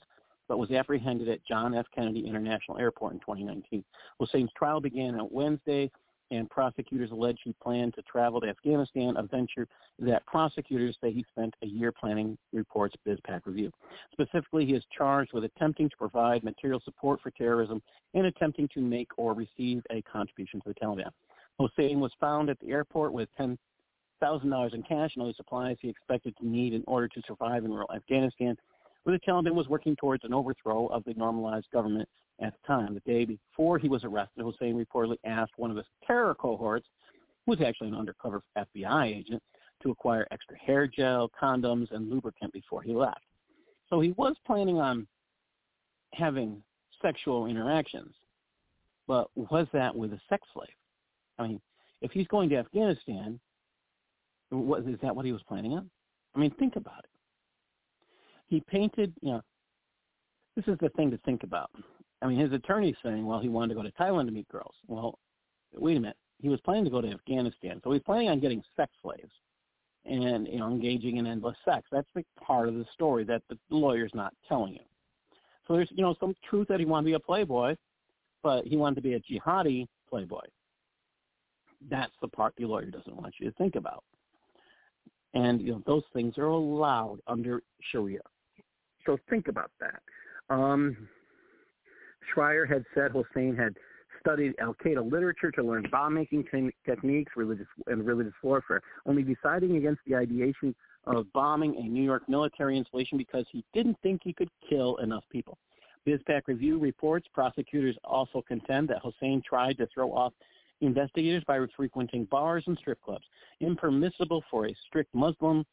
but was apprehended at John F. Kennedy International Airport in twenty nineteen. Hussein's trial began on Wednesday, and prosecutors allege he planned to travel to Afghanistan, a venture that prosecutors say he spent a year planning, reports BizPac Review. Specifically, he is charged with attempting to provide material support for terrorism and attempting to make or receive a contribution to the Taliban. Hussein was found at the airport with ten thousand dollars in cash and other supplies he expected to need in order to survive in rural Afghanistan, where the Taliban was working towards an overthrow of the normalized government at the time. The day before he was arrested, Hussein reportedly asked one of his terror cohorts, who was actually an undercover F B I agent, to acquire extra hair gel, condoms, and lubricant before he left. So he was planning on having sexual interactions, but was that with a sex slave? I mean, if he's going to Afghanistan, what, is that what he was planning on? I mean, think about it. He painted, you know, this is the thing to think about. I mean, his attorney's saying, well, he wanted to go to Thailand to meet girls. Well, wait a minute. He was planning to go to Afghanistan, so he's planning on getting sex slaves and, you know, engaging in endless sex. That's the part of the story that the lawyer's not telling you. So there's, you know, some truth that he wanted to be a playboy, but he wanted to be a jihadi playboy. That's the part the lawyer doesn't want you to think about. And, you know, those things are allowed under Sharia. So think about that. Um, Schreier had said Hussein had studied al-Qaeda literature to learn bomb-making te- techniques religious and religious warfare, only deciding against the ideation of bombing a New York military installation because he didn't think he could kill enough people. BizPac Review reports prosecutors also contend that Hussein tried to throw off investigators by frequenting bars and strip clubs, impermissible for a strict Muslim,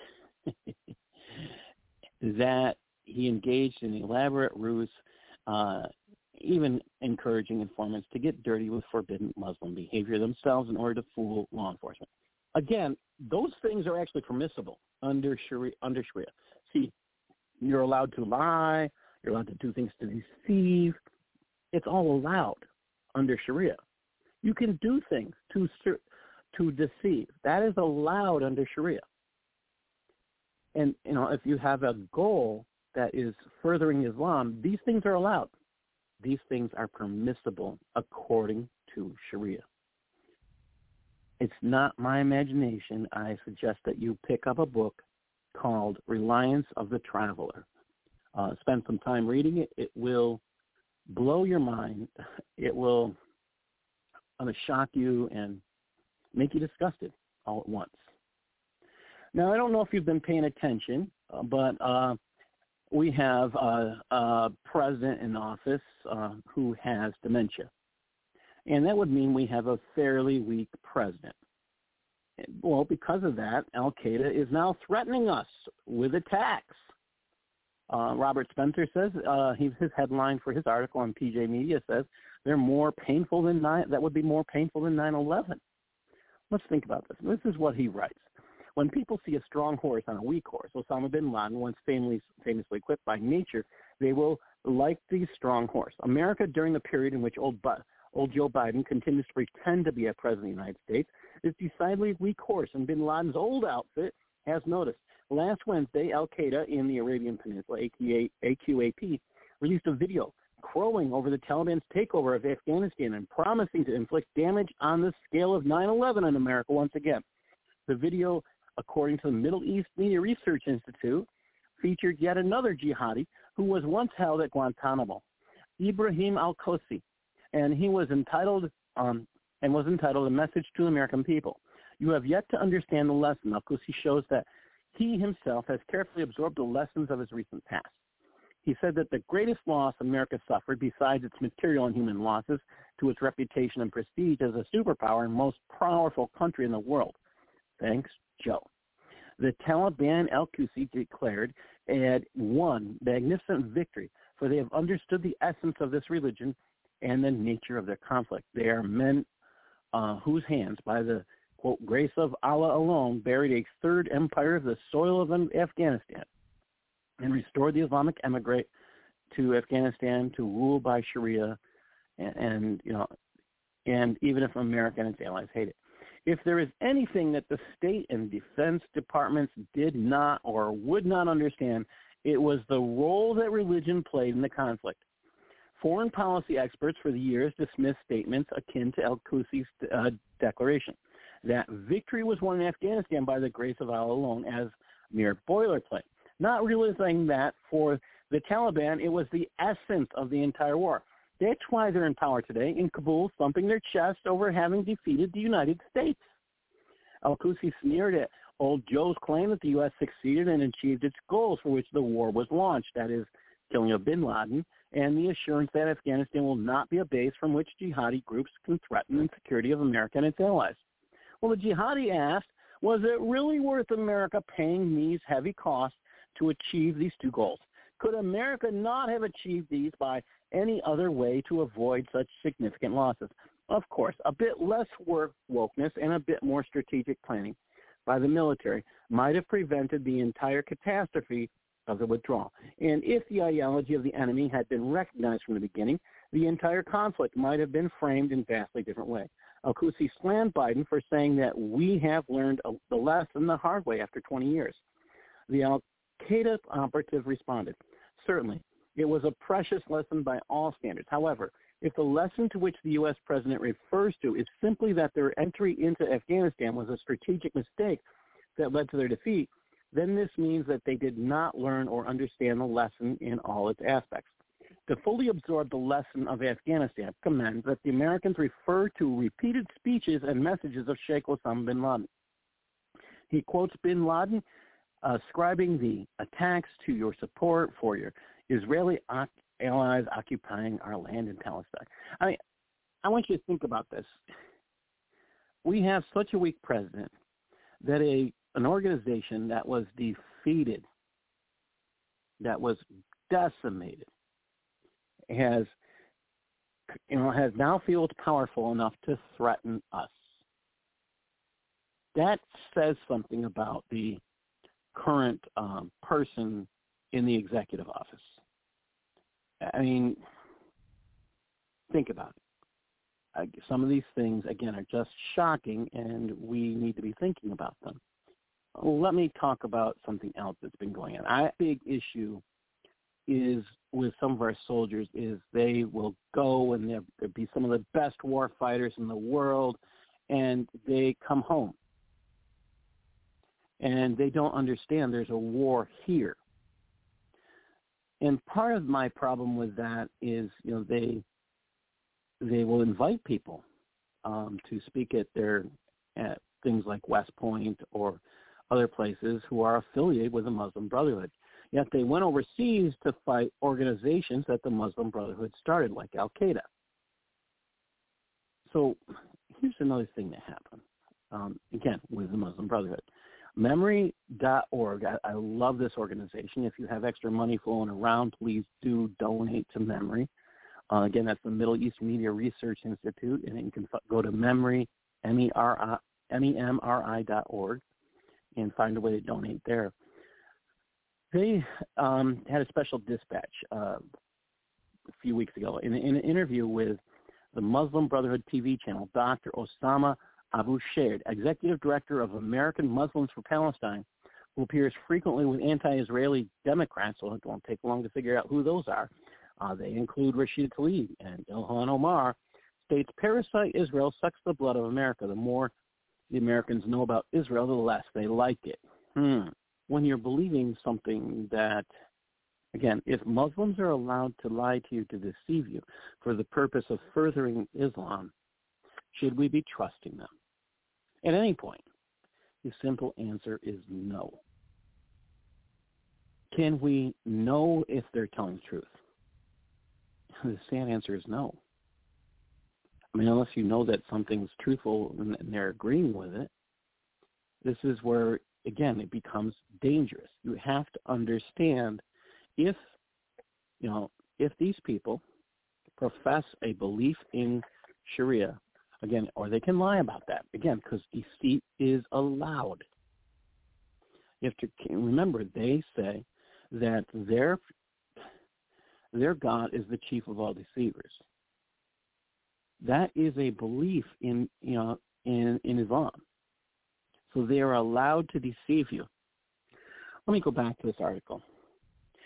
that he engaged in elaborate ruse, uh, even encouraging informants to get dirty with forbidden Muslim behavior themselves in order to fool law enforcement. Again, those things are actually permissible under Sharia. Under Sharia. See, you're allowed to lie. You're allowed to do things to deceive. It's all allowed under Sharia. You can do things to to deceive. That is allowed under Sharia. And, you know, if you have a goal that is furthering Islam, these things are allowed. These things are permissible according to Sharia. It's not my imagination. I suggest that you pick up a book called Reliance of the Traveler. Uh, spend some time reading it. It will blow your mind. It will uh, shock you and make you disgusted all at once. Now, I don't know if you've been paying attention, uh, but uh, we have a, a president in office uh, who has dementia. And that would mean we have a fairly weak president. Well, because of that, al-Qaeda is now threatening us with attacks. Uh, Robert Spencer says, uh, he, his headline for his article on P J Media says, they're more painful than nine, that would be more painful than nine eleven. Let's think about this. This is what he writes. When people see a strong horse on a weak horse, Osama bin Laden once famously, famously equipped by nature, they will like the strong horse. America, during the period in which old, old Joe Biden continues to pretend to be a president of the United States, is decidedly weak horse, and bin Laden's old outfit has noticed. Last Wednesday, al-Qaeda in the Arabian Peninsula, A Q A P, released a video crowing over the Taliban's takeover of Afghanistan and promising to inflict damage on the scale of nine eleven in America once again. The video, according to the Middle East Media Research Institute, featured yet another jihadi who was once held at Guantanamo, Ibrahim al-Kosi, and he was entitled um, and was entitled "A Message to American People." You have yet to understand the lesson. Al-Kosi shows that he himself has carefully absorbed the lessons of his recent past. He said that the greatest loss America suffered, besides its material and human losses to its reputation and prestige as a superpower and most powerful country in the world. Thanks, Joe. The Taliban, al-Kosi declared, had won magnificent victory, for they have understood the essence of this religion and the nature of their conflict. They are men uh, whose hands, by the, quote, grace of Allah alone, buried a third empire of the soil of Afghanistan and restored the Islamic Emirate to Afghanistan to rule by Sharia, and, and you know, and even if America and its allies hate it. If there is anything that the State and Defense Departments did not or would not understand, It was the role that religion played in the conflict. Foreign policy experts for the years dismissed statements akin to al-Qusi's uh, declaration that victory was won in Afghanistan by the grace of Allah alone as mere boilerplate, not realizing that for the Taliban it was the essence of the entire war. That's why they're in power today in Kabul, thumping their chest over having defeated the United States. Al-Qusi sneered at old Joe's claim that the U S succeeded and achieved its goals for which the war was launched, that is, killing of bin Laden, and the assurance that Afghanistan will not be a base from which jihadi groups can threaten the security of America and its allies. Well, the jihadi asked, was it really worth America paying these heavy costs to achieve these two goals? Could America not have achieved these by any other way to avoid such significant losses? Of course, a bit less work wokeness and a bit more strategic planning by the military might have prevented the entire catastrophe of the withdrawal. And if the ideology of the enemy had been recognized from the beginning, the entire conflict might have been framed in a vastly different way. Al-Qusi slammed Biden for saying that we have learned a, the lesson the hard way after twenty years. The Al-Qaeda operative responded, certainly, it was a precious lesson by all standards. However, if the lesson to which the U S president refers to is simply that their entry into Afghanistan was a strategic mistake that led to their defeat, then this means that they did not learn or understand the lesson in all its aspects. To fully absorb the lesson of Afghanistan, commend that the Americans refer to repeated speeches and messages of Sheikh Osama bin Laden. He quotes bin Laden, ascribing the attacks to your support for your Israeli allies occupying our land in Palestine. I mean, I want you to think about this. We have such a weak president that a an organization that was defeated, that was decimated, has you know has now feels powerful enough to threaten us. That says something about the current um, person in the executive office. I mean, think about it. Uh, some of these things, again, are just shocking, and we need to be thinking about them. Let me talk about something else that's been going on. A big issue is with some of our soldiers is they will go and they'll be some of the best war fighters in the world, and they come home. And they don't understand there's a war here. And part of my problem with that is, you know, they they will invite people um, to speak at their at things like West Point or other places who are affiliated with the Muslim Brotherhood. Yet they went overseas to fight organizations that the Muslim Brotherhood started, like Al-Qaeda. So here's another thing that happened, um, again, with the Muslim Brotherhood. Memory dot org, I, I love this organization. If you have extra money flowing around, please do donate to Memory. Uh, again, that's the Middle East Media Research Institute, and you can f- go to Memory, M E R I dot org, and find a way to donate there. They um, had a special dispatch uh, a few weeks ago in, in an interview with the Muslim Brotherhood T V channel, Doctor Osama Abu Shared, Executive Director of American Muslims for Palestine, who appears frequently with anti-Israeli Democrats, so it won't take long to figure out who those are. Uh, they include Rashid Tlaib and Ilhan Omar, states parasite Israel sucks the blood of America. The more the Americans know about Israel, the less they like it. Hmm. When you're believing something that, again, if Muslims are allowed to lie to you to deceive you for the purpose of furthering Islam, should we be trusting them? At any point, the simple answer is no. Can we know if they're telling the truth? The sad answer is no. I mean, unless you know that something's truthful and they're agreeing with it, this is where, again, it becomes dangerous. You have to understand if, you know, if these people profess a belief in Sharia, again, or they can lie about that, again, because deceit is allowed. You have to remember, they say that their their God is the chief of all deceivers. That is a belief in, you know, in, in Islam. So they are allowed to deceive you. Let me go back to this article.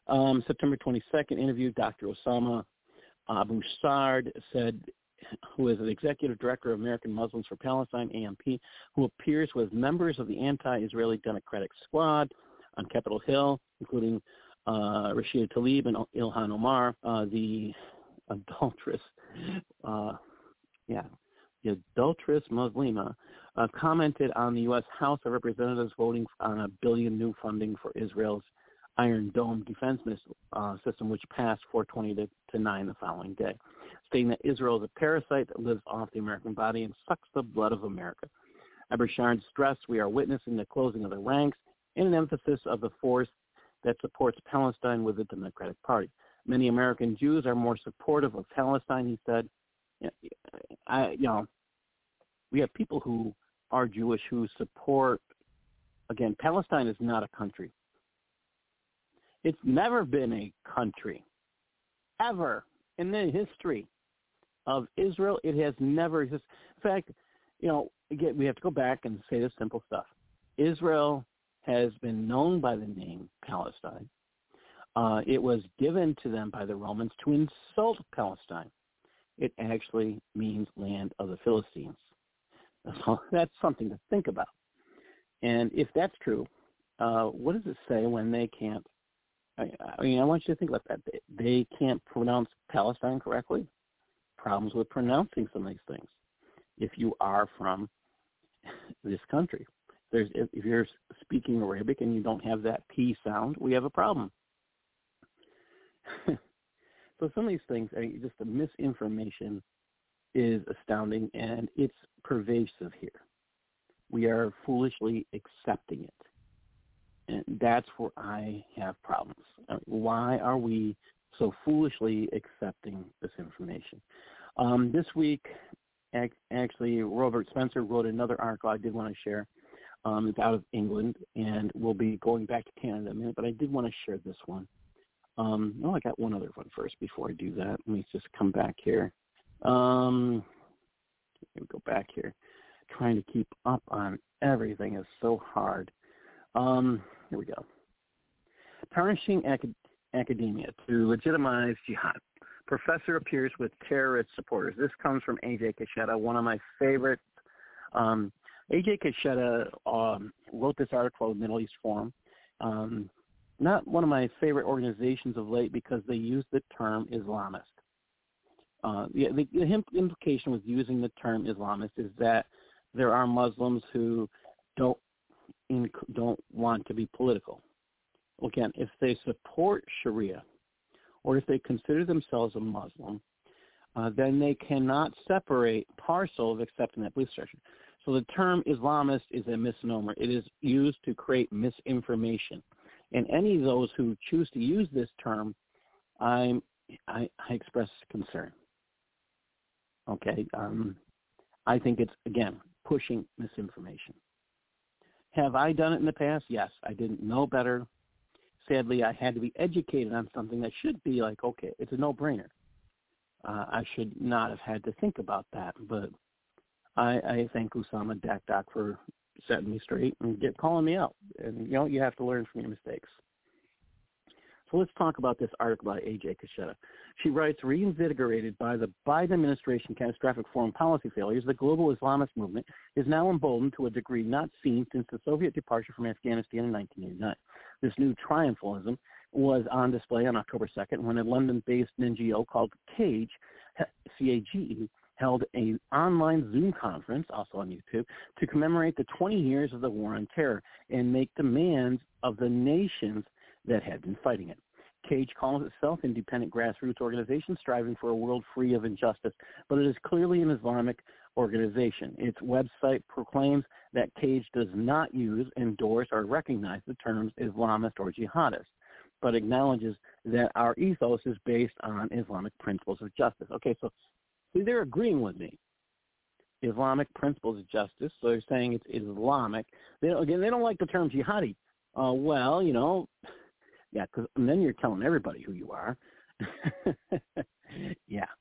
Um, September twenty-second interview, Doctor Osama Abu Sard said, who is the executive director of American Muslims for Palestine, A M P, who appears with members of the anti-Israeli Democratic Squad on Capitol Hill, including uh, Rashida Tlaib and Ilhan Omar, uh, the adulteress, uh, yeah, the adulteress Muslima, uh, commented on the U S House of Representatives voting on a billion new funding for Israel's Iron Dome defense missile uh, system, which passed four twenty to, to nine the following day, stating that Israel is a parasite that lives off the American body and sucks the blood of America. Ebershard stressed, we are witnessing the closing of the ranks and an emphasis of the force that supports Palestine with the Democratic Party. Many American Jews are more supportive of Palestine, he said. I, you know, we have people who are Jewish who support, again, Palestine is not a country. It's never been a country, ever in the history of Israel. It has never existed. In fact, you know, again, we have to go back and say this simple stuff. Israel has been known by the name Palestine. Uh, it was given to them by the Romans to insult Palestine. It actually means land of the Philistines. So that's something to think about. And if that's true, uh, what does it say when they can't? I, I mean, I want you to think about that. They, they can't pronounce Palestine correctly. Problems with pronouncing some of these things. If you are from this country, there's if, if you're speaking Arabic and you don't have that P sound, we have a problem. So some of these things, I mean, just the misinformation is astounding, and it's pervasive here. We are foolishly accepting it. And that's where I have problems. I mean, why are we so foolishly accepting this information? Um, this week, ac- actually, Robert Spencer wrote another article I did want to share. Um, it's out of England, and we'll be going back to Canada in a minute, but I did want to share this one. Um, oh, I got one other one first before I do that. Let me just come back here. Um, let me go back here. Trying to keep up on everything is so hard. Um, here we go. Tarnishing acad- academia to legitimize jihad. Professor appears with terrorist supporters. This comes from A J Kasheta, one of my favorites. Um, A J Kasheta um, wrote this article at Middle East Forum. Um, not one of my favorite organizations of late because they use the term Islamist. Uh, the, the, the implication with using the term Islamist is that there are Muslims who don't in, don't want to be political. Again, if they support Sharia or if they consider themselves a Muslim, uh, then they cannot separate parcel of accepting that belief structure. So the term Islamist is a misnomer. It is used to create misinformation. And any of those who choose to use this term, I'm, I, I express concern. Okay, um, I think it's, again, pushing misinformation. Have I done it in the past? Yes, I didn't know better. Sadly, I had to be educated on something that should be like, okay, it's a no-brainer. Uh, I should not have had to think about that, but I, I thank Usama Dakdak for setting me straight and get calling me out. And, you know, you have to learn from your mistakes. So let's talk about this article by A J Kasheta. She writes, reinvigorated by the Biden administration catastrophic foreign policy failures, the global Islamist movement is now emboldened to a degree not seen since the Soviet departure from Afghanistan in nineteen eighty-nine. This new triumphalism was on display on October second when a London-based N G O called CAGE, C A G E, held an online Zoom conference, also on YouTube, to commemorate the twenty years of the war on terror and make demands of the nations that had been fighting it. CAGE calls itself an independent grassroots organization striving for a world free of injustice, but it is clearly an Islamic organization. Its website proclaims that CAGE does not use, endorse, or recognize the terms Islamist or jihadist, but acknowledges that our ethos is based on Islamic principles of justice. Okay, so see, they're agreeing with me. Islamic principles of justice, so they're saying it's Islamic. They, again, they don't like the term jihadi. Uh, well, you know, yeah, because then you're telling everybody who you are. Yeah.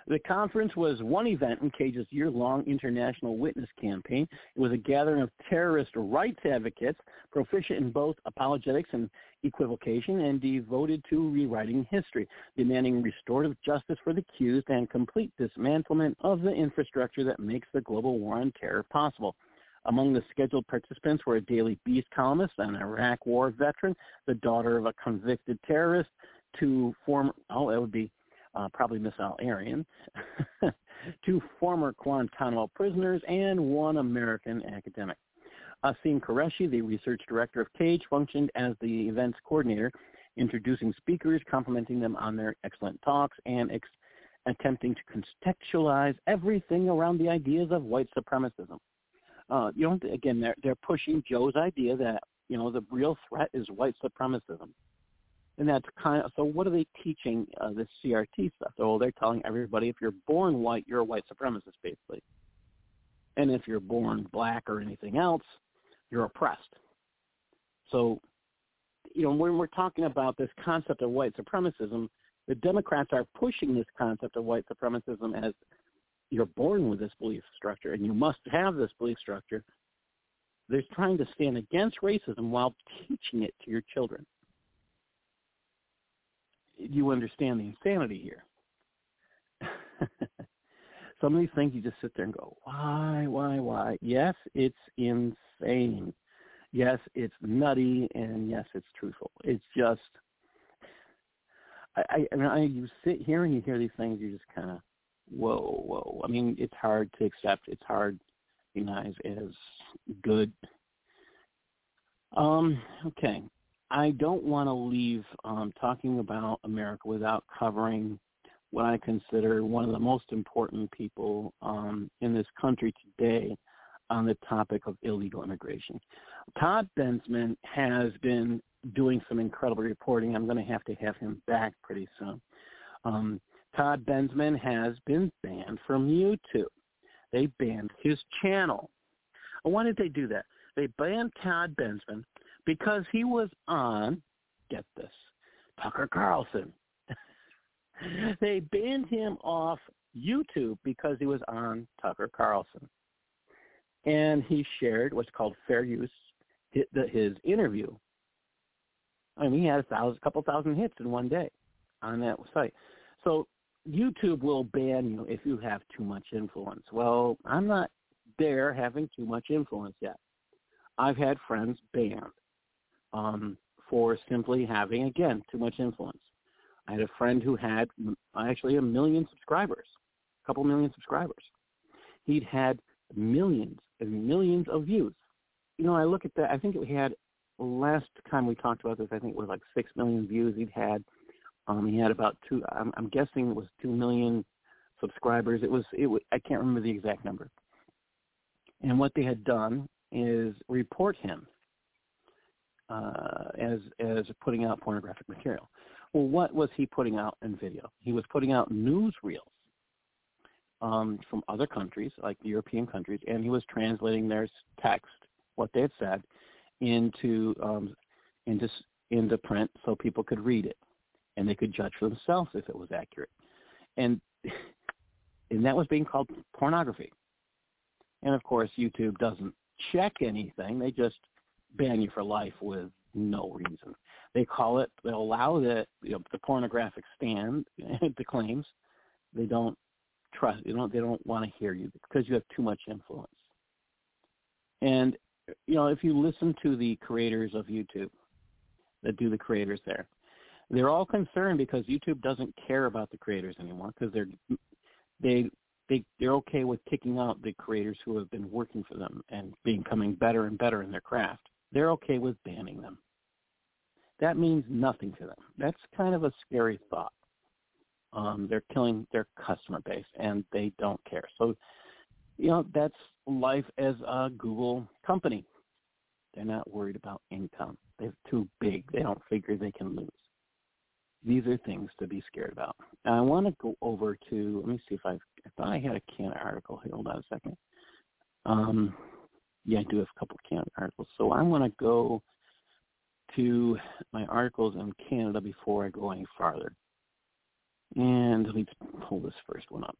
The conference was one event in Cage's year-long international witness campaign. It was a gathering of terrorist rights advocates, proficient in both apologetics and equivocation, and devoted to rewriting history, demanding restorative justice for the accused and complete dismantlement of the infrastructure that makes the global war on terror possible. Among the scheduled participants were a Daily Beast columnist, an Iraq War veteran, the daughter of a convicted terrorist, two former, oh, that would be uh, probably Miss Al-Arian, two former Guantanamo prisoners, and one American academic. Asim Qureshi, the research director of Cage, functioned as the event's coordinator, introducing speakers, complimenting them on their excellent talks, and ex- attempting to contextualize everything around the ideas of white supremacism. Uh, you know, again, they're, they're pushing Joe's idea that, you know, the real threat is white supremacism. And that's kind of, so what are they teaching uh, this C R T stuff? So they're telling everybody if you're born white, you're a white supremacist, basically. And if you're born black or anything else, you're oppressed. So, you know, when we're talking about this concept of white supremacism, the Democrats are pushing this concept of white supremacism as you're born with this belief structure and you must have this belief structure. They're trying to stand against racism while teaching it to your children. You understand the insanity here. Some of these things you just sit there and go, why, why, why? Yes, it's insane. Yes, it's nutty, and yes, it's truthful. It's just, I, I, I you sit here and you hear these things, you just kind of, whoa, whoa. I mean, it's hard to accept. It's hard to recognize as good. Um, okay. I don't want to leave um, talking about America without covering what I consider one of the most important people um, in this country today on the topic of illegal immigration. Todd Bensman has been doing some incredible reporting. I'm going to have to have him back pretty soon. Um, Todd Bensman has been banned from YouTube. They banned his channel. Why did they do that? They banned Todd Bensman because he was on, get this, Tucker Carlson. They banned him off YouTube because he was on Tucker Carlson. And he shared what's called fair use, his interview. I mean, he had a thousand, couple thousand hits in one day on that site. So YouTube will ban you if you have too much influence. Well, I'm not there having too much influence yet. I've had friends banned um, for simply having, again, too much influence. I had a friend who had actually a million subscribers, a couple million subscribers. He'd had millions and millions of views. You know, I look at that. I think we had, last time we talked about this, I think it was like six million views he'd had. Um, he had about two, I'm, I'm guessing it was two million subscribers. It was, it was, I can't remember the exact number. And what they had done is report him uh, as as putting out pornographic material. Well, what was he putting out in video? He was putting out newsreels um, from other countries, like European countries, and he was translating their text, what they had said, into um, into into print so people could read it, and they could judge for themselves if it was accurate. And and that was being called pornography. And, of course, YouTube doesn't check anything. They just ban you for life with no reason. They call it, they'll allow the, you know, the pornographic stand, the claims. They don't trust, they don't, they don't want to hear you because you have too much influence. And, you know, if you listen to the creators of YouTube, that do the creators there, they're all concerned because YouTube doesn't care about the creators anymore because they're, they, They, they're okay with kicking out the creators who have been working for them and becoming better and better in their craft. They're okay with banning them. That means nothing to them. That's kind of a scary thought. Um, they're killing their customer base, and they don't care. So, you know, that's life as a Google company. They're not worried about income. They're too big. They don't figure they can lose. These are things to be scared about. Now, I want to go over to, let me see if I've, I thought I had a Canada article here. Hold on a second. Um, yeah, I do have a couple of Canada articles. So I want to go to my articles in Canada before I go any farther. And let me pull this first one up.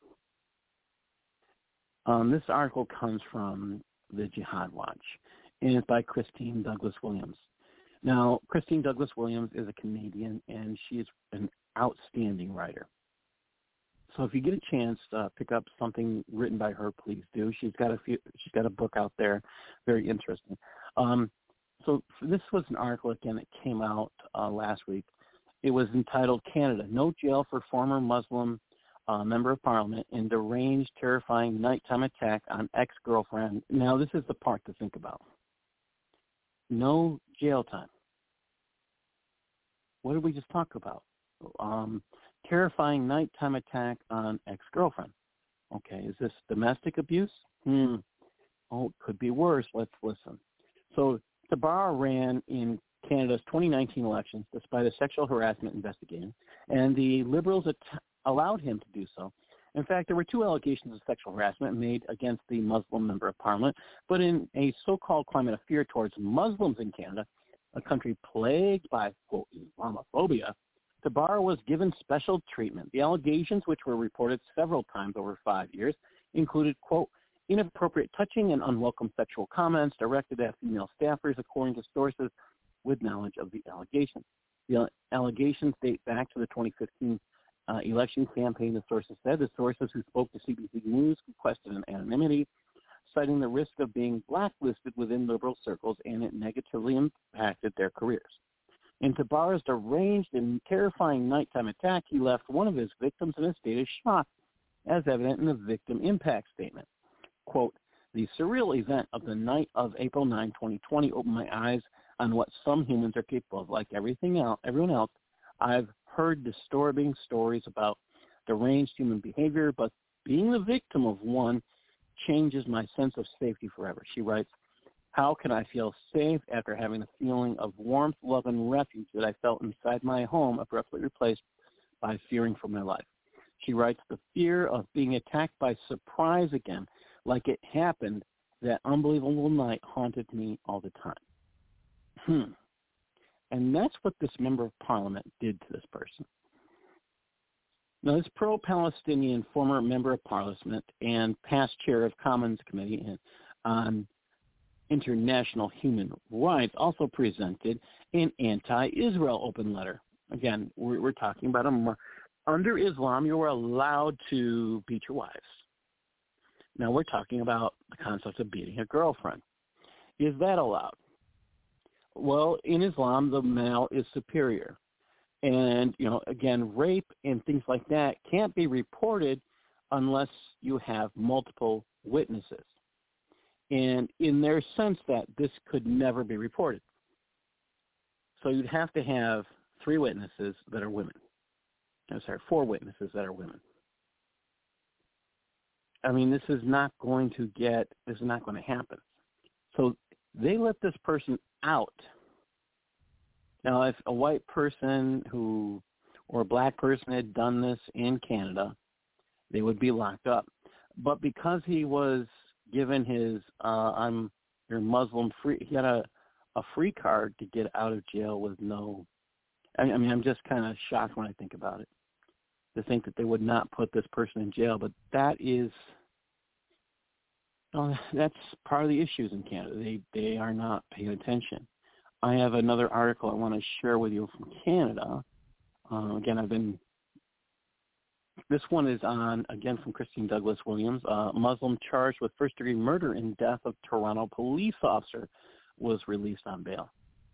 Um, this article comes from the Jihad Watch, and it's by Christine Douglas Williams. Now, Christine Douglas Williams is a Canadian, and she is an outstanding writer. So if you get a chance to uh, pick up something written by her, please do. She's got a few. She's got a book out there, very interesting. Um, so this was an article again that came out uh, last week. It was entitled "Canada: No Jail for Former Muslim uh, Member of Parliament in Deranged, Terrifying Nighttime Attack on Ex-Girlfriend." Now this is the part to think about. No jail time. What did we just talk about? Um, terrifying nighttime attack on ex-girlfriend. Okay, is this domestic abuse? Hmm. Oh, it could be worse. Let's listen. So Tabar ran in Canada's twenty nineteen elections despite a sexual harassment investigation, and the Liberals at- allowed him to do so. In fact, there were two allegations of sexual harassment made against the Muslim member of parliament, but in a so-called climate of fear towards Muslims in Canada, a country plagued by, quote, Islamophobia, Tabar was given special treatment. The allegations, which were reported several times over five years, included, quote, inappropriate touching and unwelcome sexual comments directed at female staffers, according to sources with knowledge of the allegations. The allegations date back to the twenty fifteen uh, election campaign, the sources said. The sources who spoke to C B C News requested an anonymity, citing the risk of being blacklisted within liberal circles, and it negatively impacted their careers. In Tabar's deranged and terrifying nighttime attack, he left one of his victims in a state of shock, as evident in the victim impact statement. Quote, the surreal event of the night of April ninth, twenty twenty opened my eyes on what some humans are capable of. Like everything else, everyone else, I've heard disturbing stories about deranged human behavior, but being the victim of one changes my sense of safety forever. She writes, how can I feel safe after having the feeling of warmth, love, and refuge that I felt inside my home abruptly replaced by fearing for my life? She writes, the fear of being attacked by surprise again, like it happened that unbelievable night, haunted me all the time. Hmm. And that's what this member of parliament did to this person. Now, this pro-Palestinian former member of parliament and past chair of Commons Committee on International Human Rights also presented an anti-Israel open letter. Again, we're, we're talking about a, under Islam, you are allowed to beat your wives. Now we're talking about the concept of beating a girlfriend. Is that allowed? Well, in Islam, the male is superior. And, you know, again, rape and things like that can't be reported unless you have multiple witnesses. And in their sense that this could never be reported. So you'd have to have three witnesses that are women. I'm sorry, four witnesses that are women. I mean, this is not going to get, this is not going to happen. So they let this person out. Now, if a white person who, or a black person had done this in Canada, they would be locked up. But because he was given his, uh, I'm your Muslim free, he had a, a free card to get out of jail with no, I mean, I'm just kind of shocked when I think about it, to think that they would not put this person in jail. But that is, uh, that's part of the issues in Canada. They, they are not paying attention. I have another article I want to share with you from Canada. Uh, again, I've been, this one is on, again, from Christine Douglas Williams. Uh, Muslim charged with first-degree murder in death of Toronto police officer was released on bail.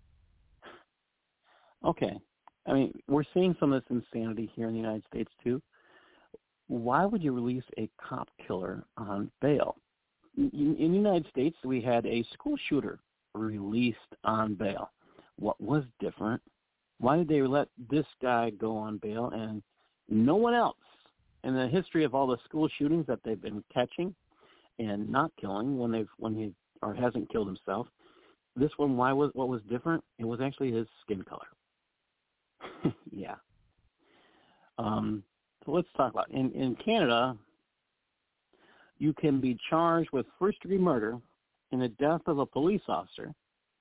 Okay. I mean, we're seeing some of this insanity here in the United States, too. Why would you release a cop killer on bail? In, in the United States, we had a school shooter released on bail. What was different? Why did they let this guy go on bail and no one else in the history of all the school shootings that they've been catching and not killing when they've when he or hasn't killed himself? This one, why was what was different? It was actually his skin color. Yeah. Um, so let's talk about in in Canada. You can be charged with first-degree murder in the death of a police officer,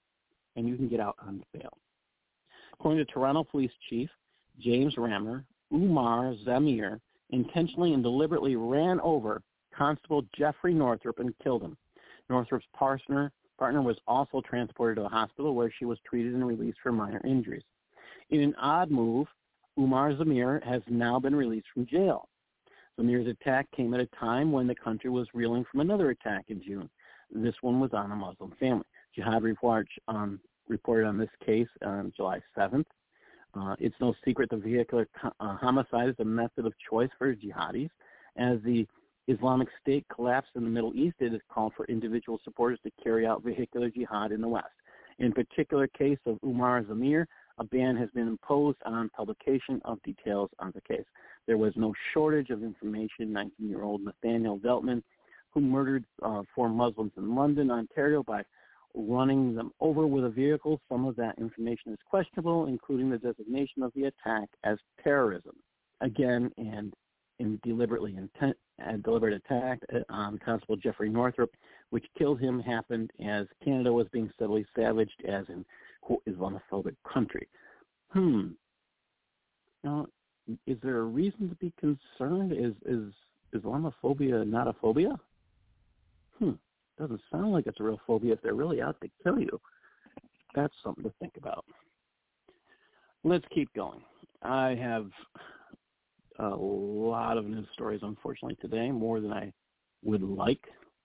and you can get out on bail. According to Toronto Police Chief James Rammer, Umar Zamir intentionally and deliberately ran over Constable Jeffrey Northrup and killed him. Northrup's partner, partner was also transported to a hospital where she was treated and released for minor injuries. In an odd move, Umar Zamir has now been released from jail. Zamir's attack came at a time when the country was reeling from another attack in June. This one was on a Muslim family. Jihad Report um, reported on this case on July seventh. Uh, it's no secret the vehicular uh, homicide is a method of choice for jihadis. As the Islamic State collapsed in the Middle East, it has called for individual supporters to carry out vehicular jihad in the West. In particular case of Umar Zamir, a ban has been imposed on publication of details on the case. There was no shortage of information. nineteen-year-old Nathaniel Veltman, who murdered uh, four Muslims in London, Ontario, by running them over with a vehicle. Some of that information is questionable, including the designation of the attack as terrorism. Again, and in deliberately intent, a deliberate attack on Constable Jeffrey Northrup, which killed him, happened as Canada was being steadily savaged as an, quote, Islamophobic country. Hmm. Now, is there a reason to be concerned? Is is Islamophobia not a phobia? Hmm. Doesn't sound like it's a real phobia if they're really out to kill you. That's something to think about. Let's keep going. I have a lot of news stories, unfortunately, today, more than I would like.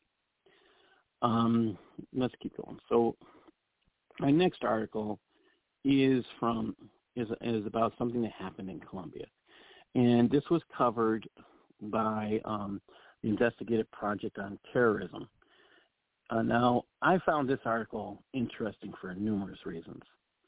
Um, let's keep going. So my next article is from is is about something that happened in Colombia, and this was covered by um, the Investigative Project on Terrorism. Uh, now, I found this article interesting for numerous reasons.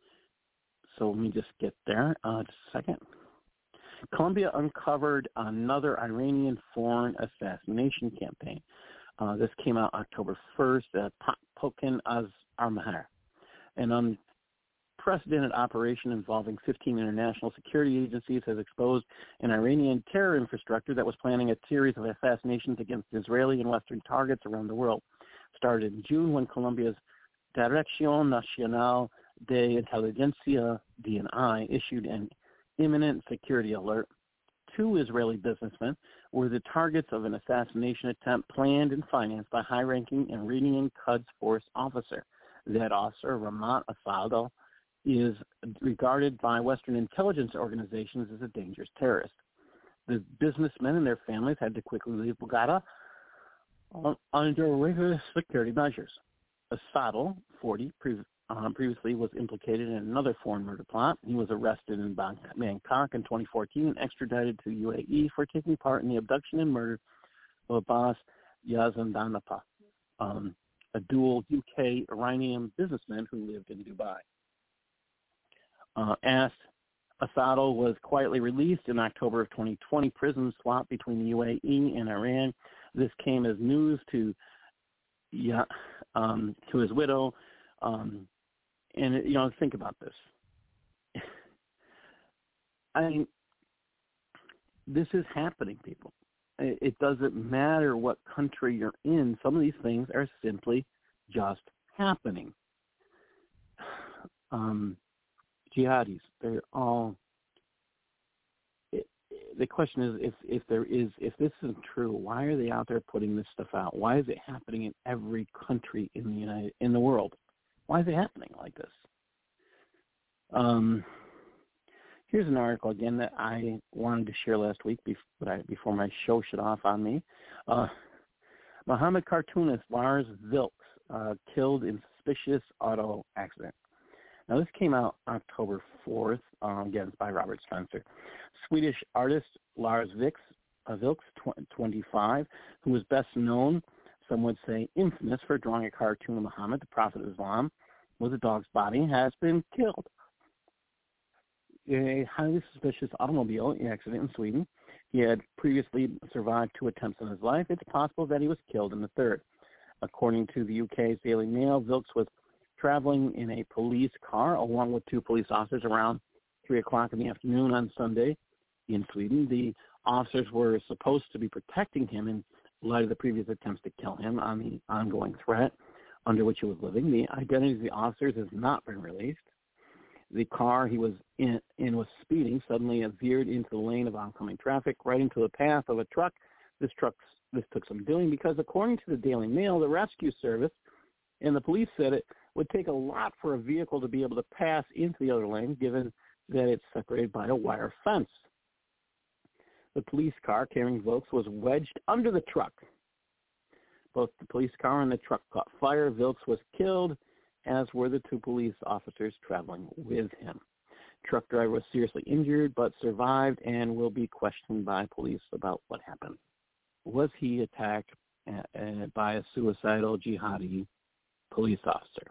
So let me just get there. Uh, just a second. Colombia uncovered another Iranian foreign assassination campaign. Uh, this came out October first at Pokin Az-Armahar, an unprecedented operation involving fifteen international security agencies has exposed an Iranian terror infrastructure that was planning a series of assassinations against Israeli and Western targets around the world. Started in June when Colombia's Dirección Nacional de Inteligencia, D N I, issued an imminent security alert. Two Israeli businessmen were the targets of an assassination attempt planned and financed by high-ranking Iranian Quds Force officer. That officer, Ramat Asado, is regarded by Western intelligence organizations as a dangerous terrorist. The businessmen and their families had to quickly leave Bogota under rigorous security measures. Asado, forty, pre- uh, previously was implicated in another foreign murder plot. He was arrested in Bangkok in twenty fourteen and extradited to U A E for taking part in the abduction and murder of Abbas Yazdanapa, um, a dual U K-Iranian businessman who lived in Dubai. Uh, asked Asado was quietly released in October of twenty twenty. Prison swap between the U A E and Iran. This came as news to yeah, um, to his widow. Um, and, you know, think about this. I mean, this is happening, people. It, it doesn't matter what country you're in. Some of these things are simply just happening. Um, jihadis, they're all... The question is, if, if there is, if this isn't true, why are they out there putting this stuff out? Why is it happening in every country in the United, in the world? Why is it happening like this? Um, here's an article again that I wanted to share last week before, I, before my show shut off on me. Uh, Muhammad cartoonist Lars Vilks uh, killed in suspicious auto accident. Now, this came out October fourth, um, again, by Robert Spencer. Swedish artist Lars Vilks, uh, Vilks, twenty-five, who was best known, some would say infamous, for drawing a cartoon of Muhammad, the Prophet of Islam, with a dog's body, has been killed. In a highly suspicious automobile accident in Sweden. He had previously survived two attempts on his life. It's possible that he was killed in the third. According to the U K's Daily Mail, Vilks was traveling in a police car along with two police officers around three o'clock in the afternoon on Sunday in Sweden. The officers were supposed to be protecting him in light of the previous attempts to kill him on the ongoing threat under which he was living. The identity of the officers has not been released. The car he was in, in was speeding, suddenly veered into the lane of oncoming traffic, right into the path of a truck. This truck, this took some doing because, according to the Daily Mail, the rescue service and the police said it would take a lot for a vehicle to be able to pass into the other lane, given that it's separated by a wire fence. The police car carrying Wilkes was wedged under the truck. Both the police car and the truck caught fire. Wilkes was killed, as were the two police officers traveling with him. Truck driver was seriously injured but survived and will be questioned by police about what happened. Was he attacked uh, uh, by a suicidal jihadi police officer?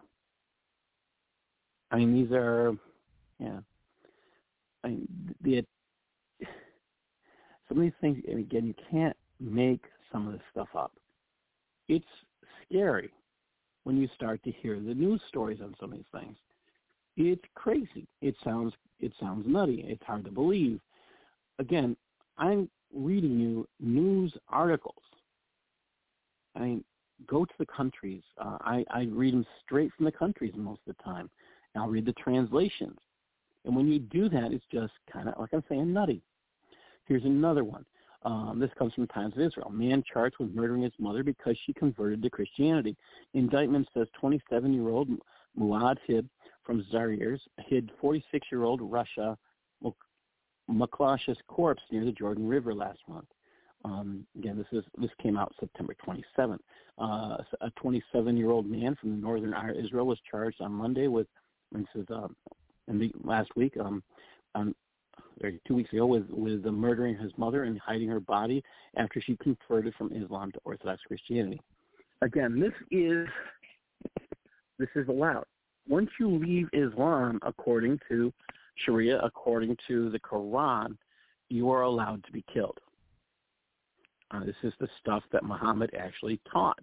I mean, these are, yeah. I mean, the, some of these things, and again, you can't make some of this stuff up. It's scary when you start to hear the news stories on some of these things. It's crazy. It sounds it sounds nutty. It's hard to believe. Again, I'm reading you news articles. I mean, go to the countries. Uh, I, I read them straight from the countries most of the time. And I'll read the translations. And when you do that, it's just kind of, like I'm saying, nutty. Here's another one. Um, this comes from Times of Israel. Man charged with murdering his mother because she converted to Christianity. Indictment says twenty-seven-year-old Muad Hib from Zaire hid forty-six-year-old Russia Maklash's corpse near the Jordan River last month. Um, again, this is this came out September twenty-seventh. Uh, a twenty-seven-year-old man from northern Israel was charged on Monday with, this is uh, in the last week, um, on or two weeks ago, with with uh, murdering his mother and hiding her body after she converted from Islam to Orthodox Christianity. Again, this is this is allowed. Once you leave Islam, according to Sharia, according to the Quran, you are allowed to be killed. Uh, this is the stuff that Muhammad actually taught.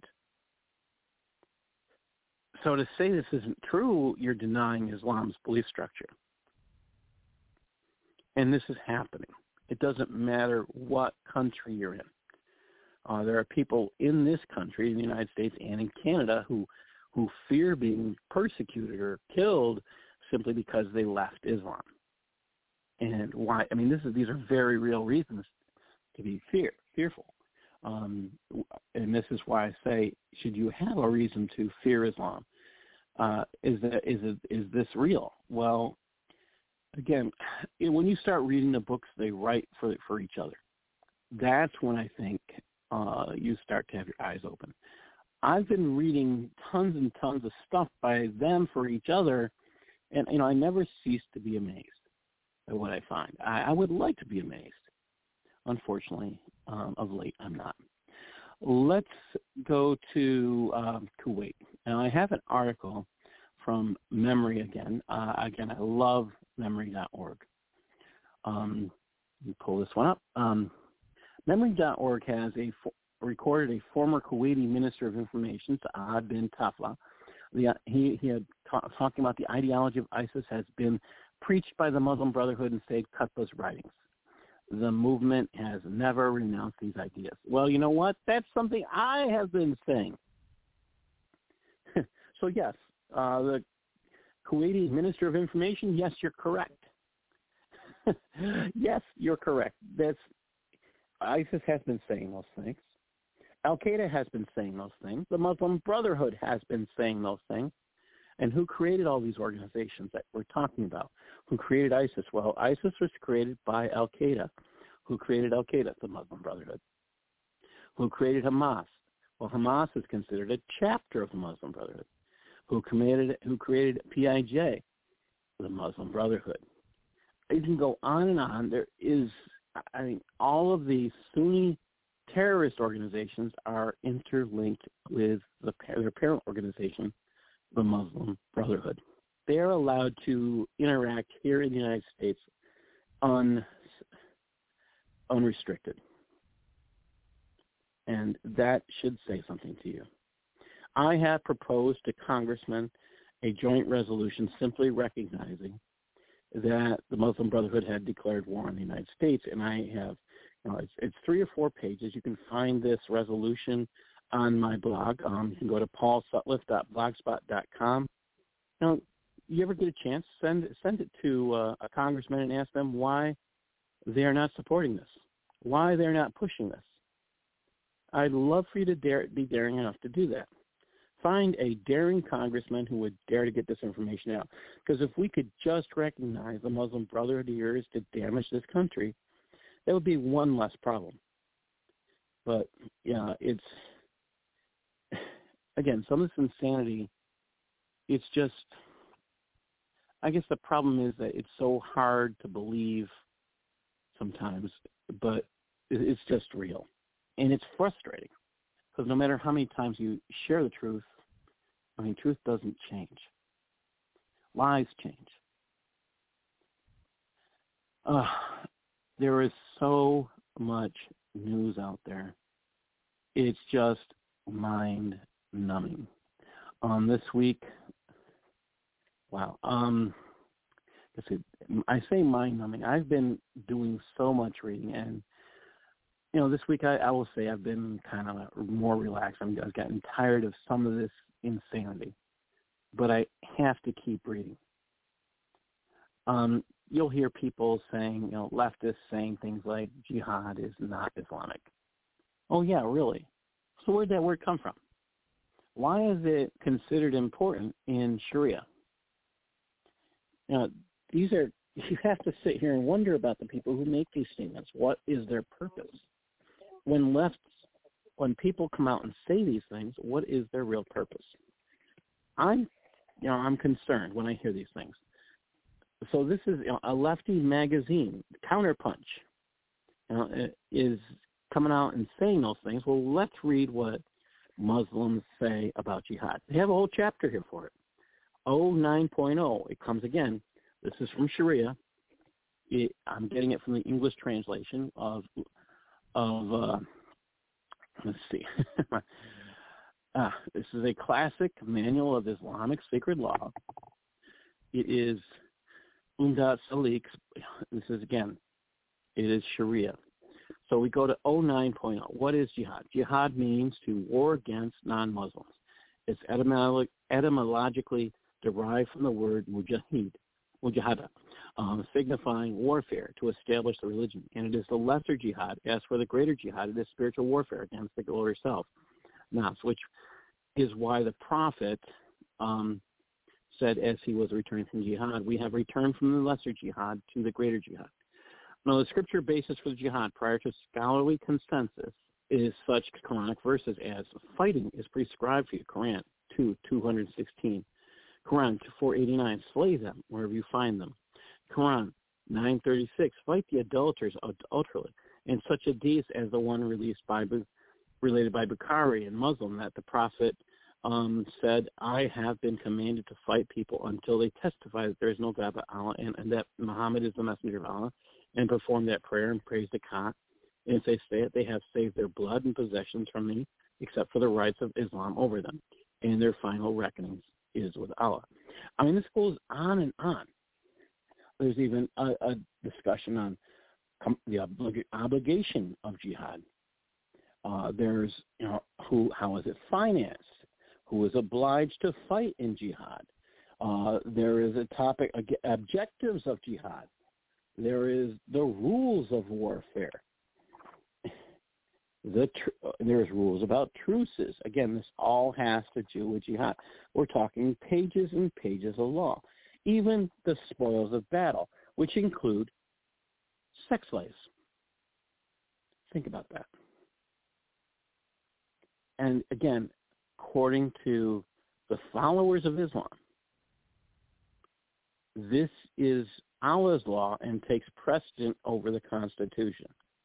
So to say this isn't true, you're denying Islam's belief structure. And this is happening. It doesn't matter what country you're in. Uh, there are people in this country, in the United States and in Canada, who who fear being persecuted or killed simply because they left Islam. And why? I mean, this is these are very real reasons to be fear fearful. Um, and this is why I say, should you have a reason to fear Islam? Uh, is that is it, is this real? Well, again, when you start reading the books they write for for each other, that's when I think uh, you start to have your eyes open. I've been reading tons and tons of stuff by them for each other, and you know I never cease to be amazed at what I find. I, I would like to be amazed. Unfortunately, um, of late, I'm not. Let's go to um, Kuwait. Now, I have an article from Memory again. Uh, again, I love memory dot org. Um, let me pull this one up. Um, memory dot org has a fo- recorded a former Kuwaiti Minister of Information, Saad bin Tafla. The, he, he had ta- talking about the ideology of ISIS has been preached by the Muslim Brotherhood in Sayyid Qutb's writings. The movement has never renounced these ideas. Well, you know what? That's something I have been saying. So, yes, uh, the Kuwaiti Minister of Information, yes, you're correct. Yes, you're correct. That's ISIS has been saying those things. Al-Qaeda has been saying those things. The Muslim Brotherhood has been saying those things. And who created all these organizations that we're talking about? Who created ISIS? Well, ISIS was created by Al-Qaeda. Who created Al-Qaeda? The Muslim Brotherhood. Who created Hamas? Well, Hamas is considered a chapter of the Muslim Brotherhood. Who created, who created P I J? The Muslim Brotherhood. You can go on and on. There is, I mean, all of these Sunni terrorist organizations are interlinked with the, their parent organization, the Muslim Brotherhood. They are allowed to interact here in the United States un, unrestricted. And that should say something to you. I have proposed to Congressmen a joint resolution simply recognizing that the Muslim Brotherhood had declared war on the United States, and I have, you know, it's, it's three or four pages. You can find this resolution on my blog. Um, you can go to paul sutliff dot blogspot dot com. You know, you ever get a chance, send send it to uh, a congressman and ask them why they are not supporting this, why they're not pushing this. I'd love for you to dare be daring enough to do that. Find a daring congressman who would dare to get this information out. Because if we could just recognize the Muslim Brotherhood here is to damage this country, that would be one less problem. But, yeah, it's, again, some of this insanity, it's just, I guess the problem is that it's so hard to believe sometimes, but it's just real. And it's frustrating because no matter how many times you share the truth, I mean, truth doesn't change. Lies change. Uh, there is so much news out there. It's just mind-numbing. Um, this week, wow. Um, I say mind-numbing. I've been doing so much reading, and you know, this week I, I will say I've been kind of more relaxed. I'm, I've gotten tired of some of this insanity, but I have to keep reading. Um, you'll hear people saying, you know, leftists saying things like jihad is not Islamic. Oh, yeah, really? So where'd that word come from? Why is it considered important in Sharia? You know, these are, you have to sit here and wonder about the people who make these statements. What is their purpose? When lefts, when people come out and say these things, what is their real purpose? I'm, you know, I'm concerned when I hear these things. So this is, you know, a lefty magazine, Counterpunch, you know, is coming out and saying those things. Well, let's read what Muslims say about jihad. They have a whole chapter here for it. oh nine point oh, it comes again. This is from Sharia. It, I'm getting it from the English translation of, of uh, let's see. uh, this is a classic manual of Islamic sacred law. It is Umdat Salik. This is, again, it is Sharia. So we go to oh nine point oh. What is jihad? Jihad means to war against non-Muslims. It's etymolo- etymologically derived from the word mujahid, mujahada, um, signifying warfare to establish the religion. And it is the lesser jihad. As for the greater jihad, it is spiritual warfare against the Lord herself, nafs, which is why the Prophet um, said as he was returning from jihad, we have returned from the lesser jihad to the greater jihad. Now, the scripture basis for the jihad prior to scholarly consensus is such Quranic verses as fighting is prescribed for you, Quran two, two sixteen. Quran four eighty-nine, slay them wherever you find them. Quran nine thirty-six, fight the adulterers adulterally. And such a hadith as the one released by, related by Bukhari and Muslim that the Prophet um, said, I have been commanded to fight people until they testify that there is no God but Allah and, and that Muhammad is the messenger of Allah, and perform that prayer and praise the Ka. And if they say it, they have saved their blood and possessions from me, except for the rights of Islam over them. And their final reckonings is with Allah. I mean, this goes on and on. There's even a, a discussion on com- the oblig- obligation of jihad. Uh, there's, you know, who, how is it financed? Who is obliged to fight in jihad? Uh, there is a topic, uh, objectives of jihad. There is the rules of warfare. The tr- there's rules about truces. Again, this all has to do with jihad. We're talking pages and pages of law. Even the spoils of battle, which include sex slaves. Think about that. And again, according to the followers of Islam, this is Allah's law and takes precedent over the Constitution.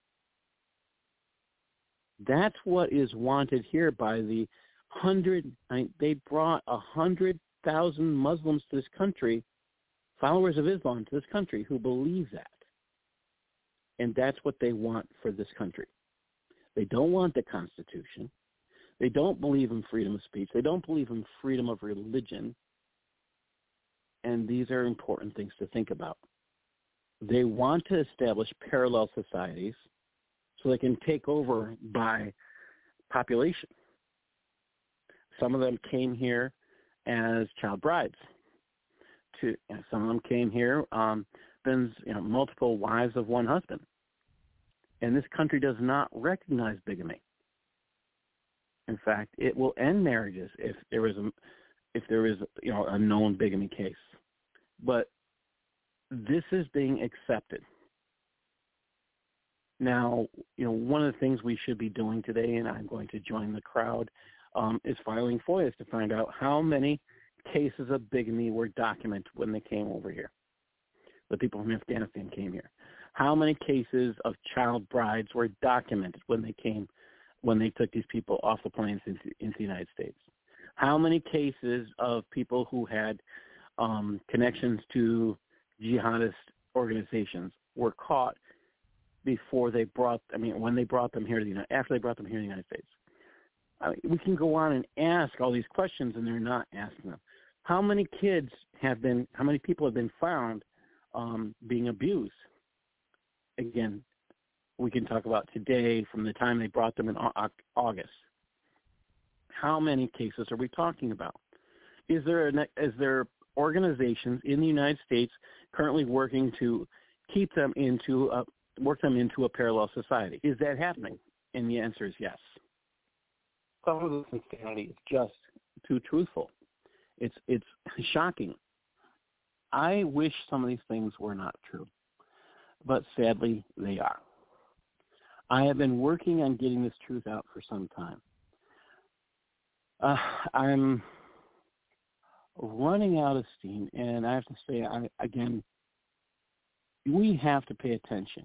That's what is wanted here by the hundred. They brought a hundred thousand Muslims to this country, followers of Islam to this country, who believe that, and that's what they want for this country. They don't want the Constitution. They don't believe in freedom of speech. They don't believe in freedom of religion. And these are important things to think about. They want to establish parallel societies so they can take over by population. Some of them came here as child brides to, you know, some of them came here, um, been, you know, multiple wives of one husband. And this country does not recognize bigamy. In fact, it will end marriages if there is a, if there is, you know, a known bigamy case. But this is being accepted. Now, you know, one of the things we should be doing today, and I'm going to join the crowd, um, is filing FOIAs to find out how many cases of bigamy were documented when they came over here. The people from Afghanistan came here. How many cases of child brides were documented when they came, when they took these people off the planes into, into the United States? How many cases of people who had um, connections to jihadist organizations were caught before they brought, I mean, when they brought them here to the United, after they brought them here to the United States? I mean, we can go on and ask all these questions, and they're not asking them. How many kids have been, how many people have been found um, being abused? Again, we can talk about today from the time they brought them in August. How many cases are we talking about? Is there a, is there organizations in the United States currently working to keep them into a, work them into a parallel society? Is that happening? And the answer is yes. Some of this insanity is just too truthful. It's it's shocking. I wish some of these things were not true, but sadly they are. I have been working on getting this truth out for some time. Uh, I'm running out of steam, and I have to say, I, again, we have to pay attention.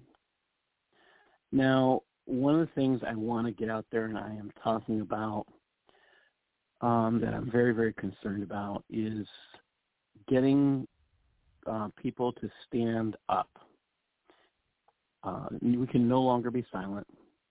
Now, one of the things I want to get out there, and I am talking about, um, that I'm very, very concerned about, is getting uh, people to stand up. Uh, we can no longer be silent.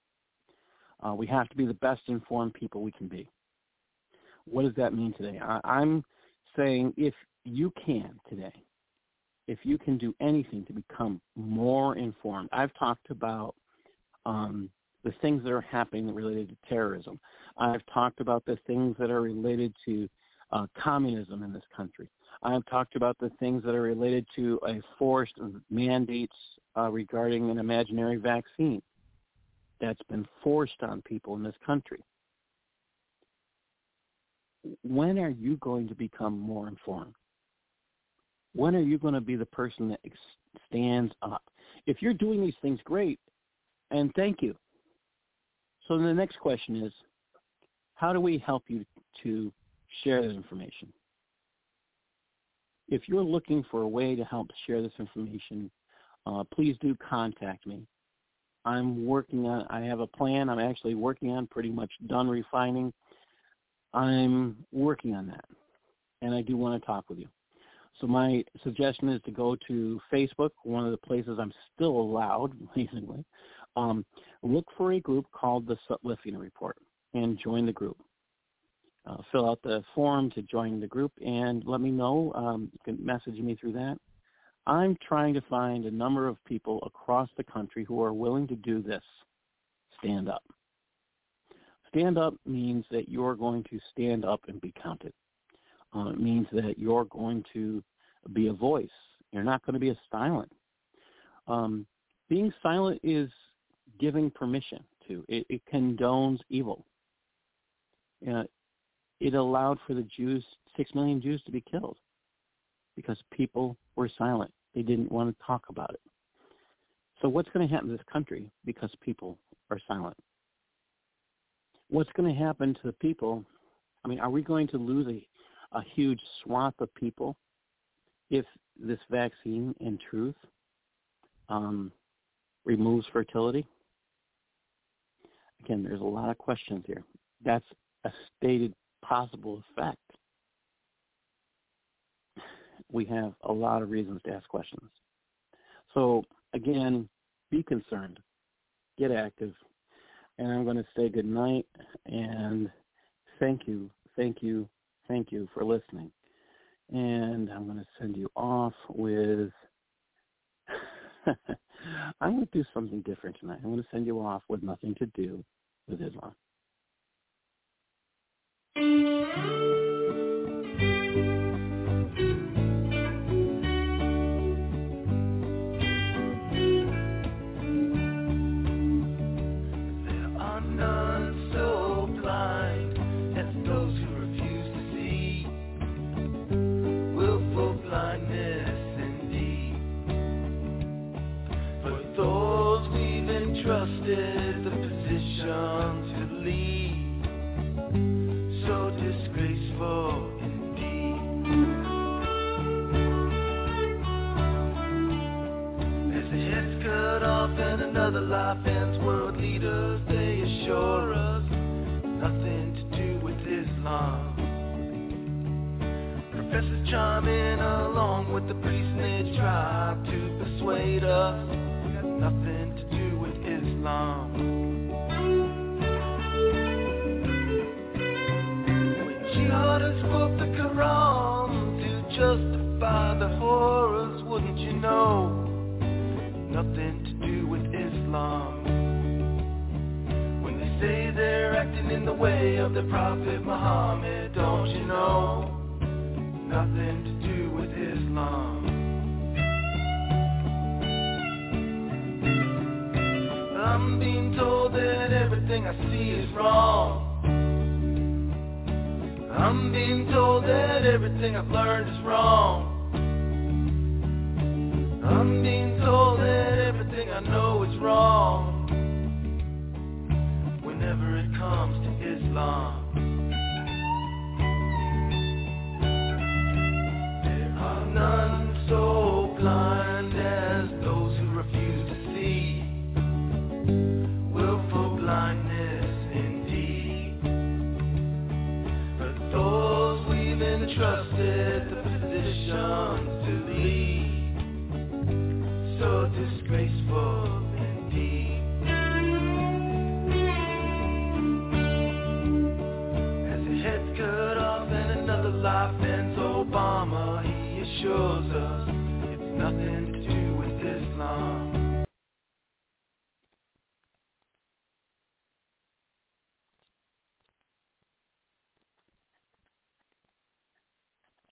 Uh, we have to be the best informed people we can be. What does that mean today? I, I'm saying if you can today, if you can do anything to become more informed. I've talked about um, the things that are happening related to terrorism. I've talked about the things that are related to uh, communism in this country. I've talked about the things that are related to a forced mandates uh, regarding an imaginary vaccine that's been forced on people in this country. When are you going to become more informed? When are you going to be the person that ex- stands up? If you're doing these things, great, and thank you. So the next question is, how do we help you to share this information? If you're looking for a way to help share this information, uh, please do contact me. I'm working on, I have a plan I'm actually working on, pretty much done refining. I'm working on that, and I do want to talk with you. So my suggestion is to go to Facebook, one of the places I'm still allowed, amazingly. Um, look for a group called the Sutlifian Report and join the group. Uh, fill out the form to join the group and let me know. Um, you can message me through that. I'm trying to find a number of people across the country who are willing to do this. Stand up. Stand up means that you're going to stand up and be counted. Uh, it means that you're going to be a voice. You're not going to be a silent. Um, being silent is giving permission to. It, it condones evil. Uh, it allowed for the Jews, six million Jews, to be killed because people were silent. They didn't want to talk about it. So what's going to happen to this country because people are silent? What's going to happen to the people? I mean, are we going to lose a, a huge swath of people if this vaccine, in truth, um, removes fertility? Again, there's a lot of questions here. That's a stated possible effect. We have a lot of reasons to ask questions. So, again, be concerned. Get active. And I'm going to say good night and thank you, thank you, thank you for listening. And I'm going to send you off with, I'm going to do something different tonight. I'm going to send you off with Nothing to Do with Islam. disgraceful indeed. As the head's cut off and another life ends, world leaders, they assure us nothing to do with Islam. Professors chime in along with the priests and they try to persuade us got nothing to do with Islam. When jihadists quote the Quran to justify the horrors, wouldn't you know? Nothing to do with Islam. When they say they're acting in the way of the Prophet Muhammad, don't you know? Nothing to do with Islam. I'm being told that everything I see is wrong. I'm being told that everything I've learned is wrong. I'm being told that everything I know is wrong. Whenever it comes to Islam. None so blind as those who refuse to see. Willful blindness indeed. But those we've entrusted the positions to lead, so disgraceful indeed. As the head's cut off and another life ends, Obama, he assures us it's nothing to do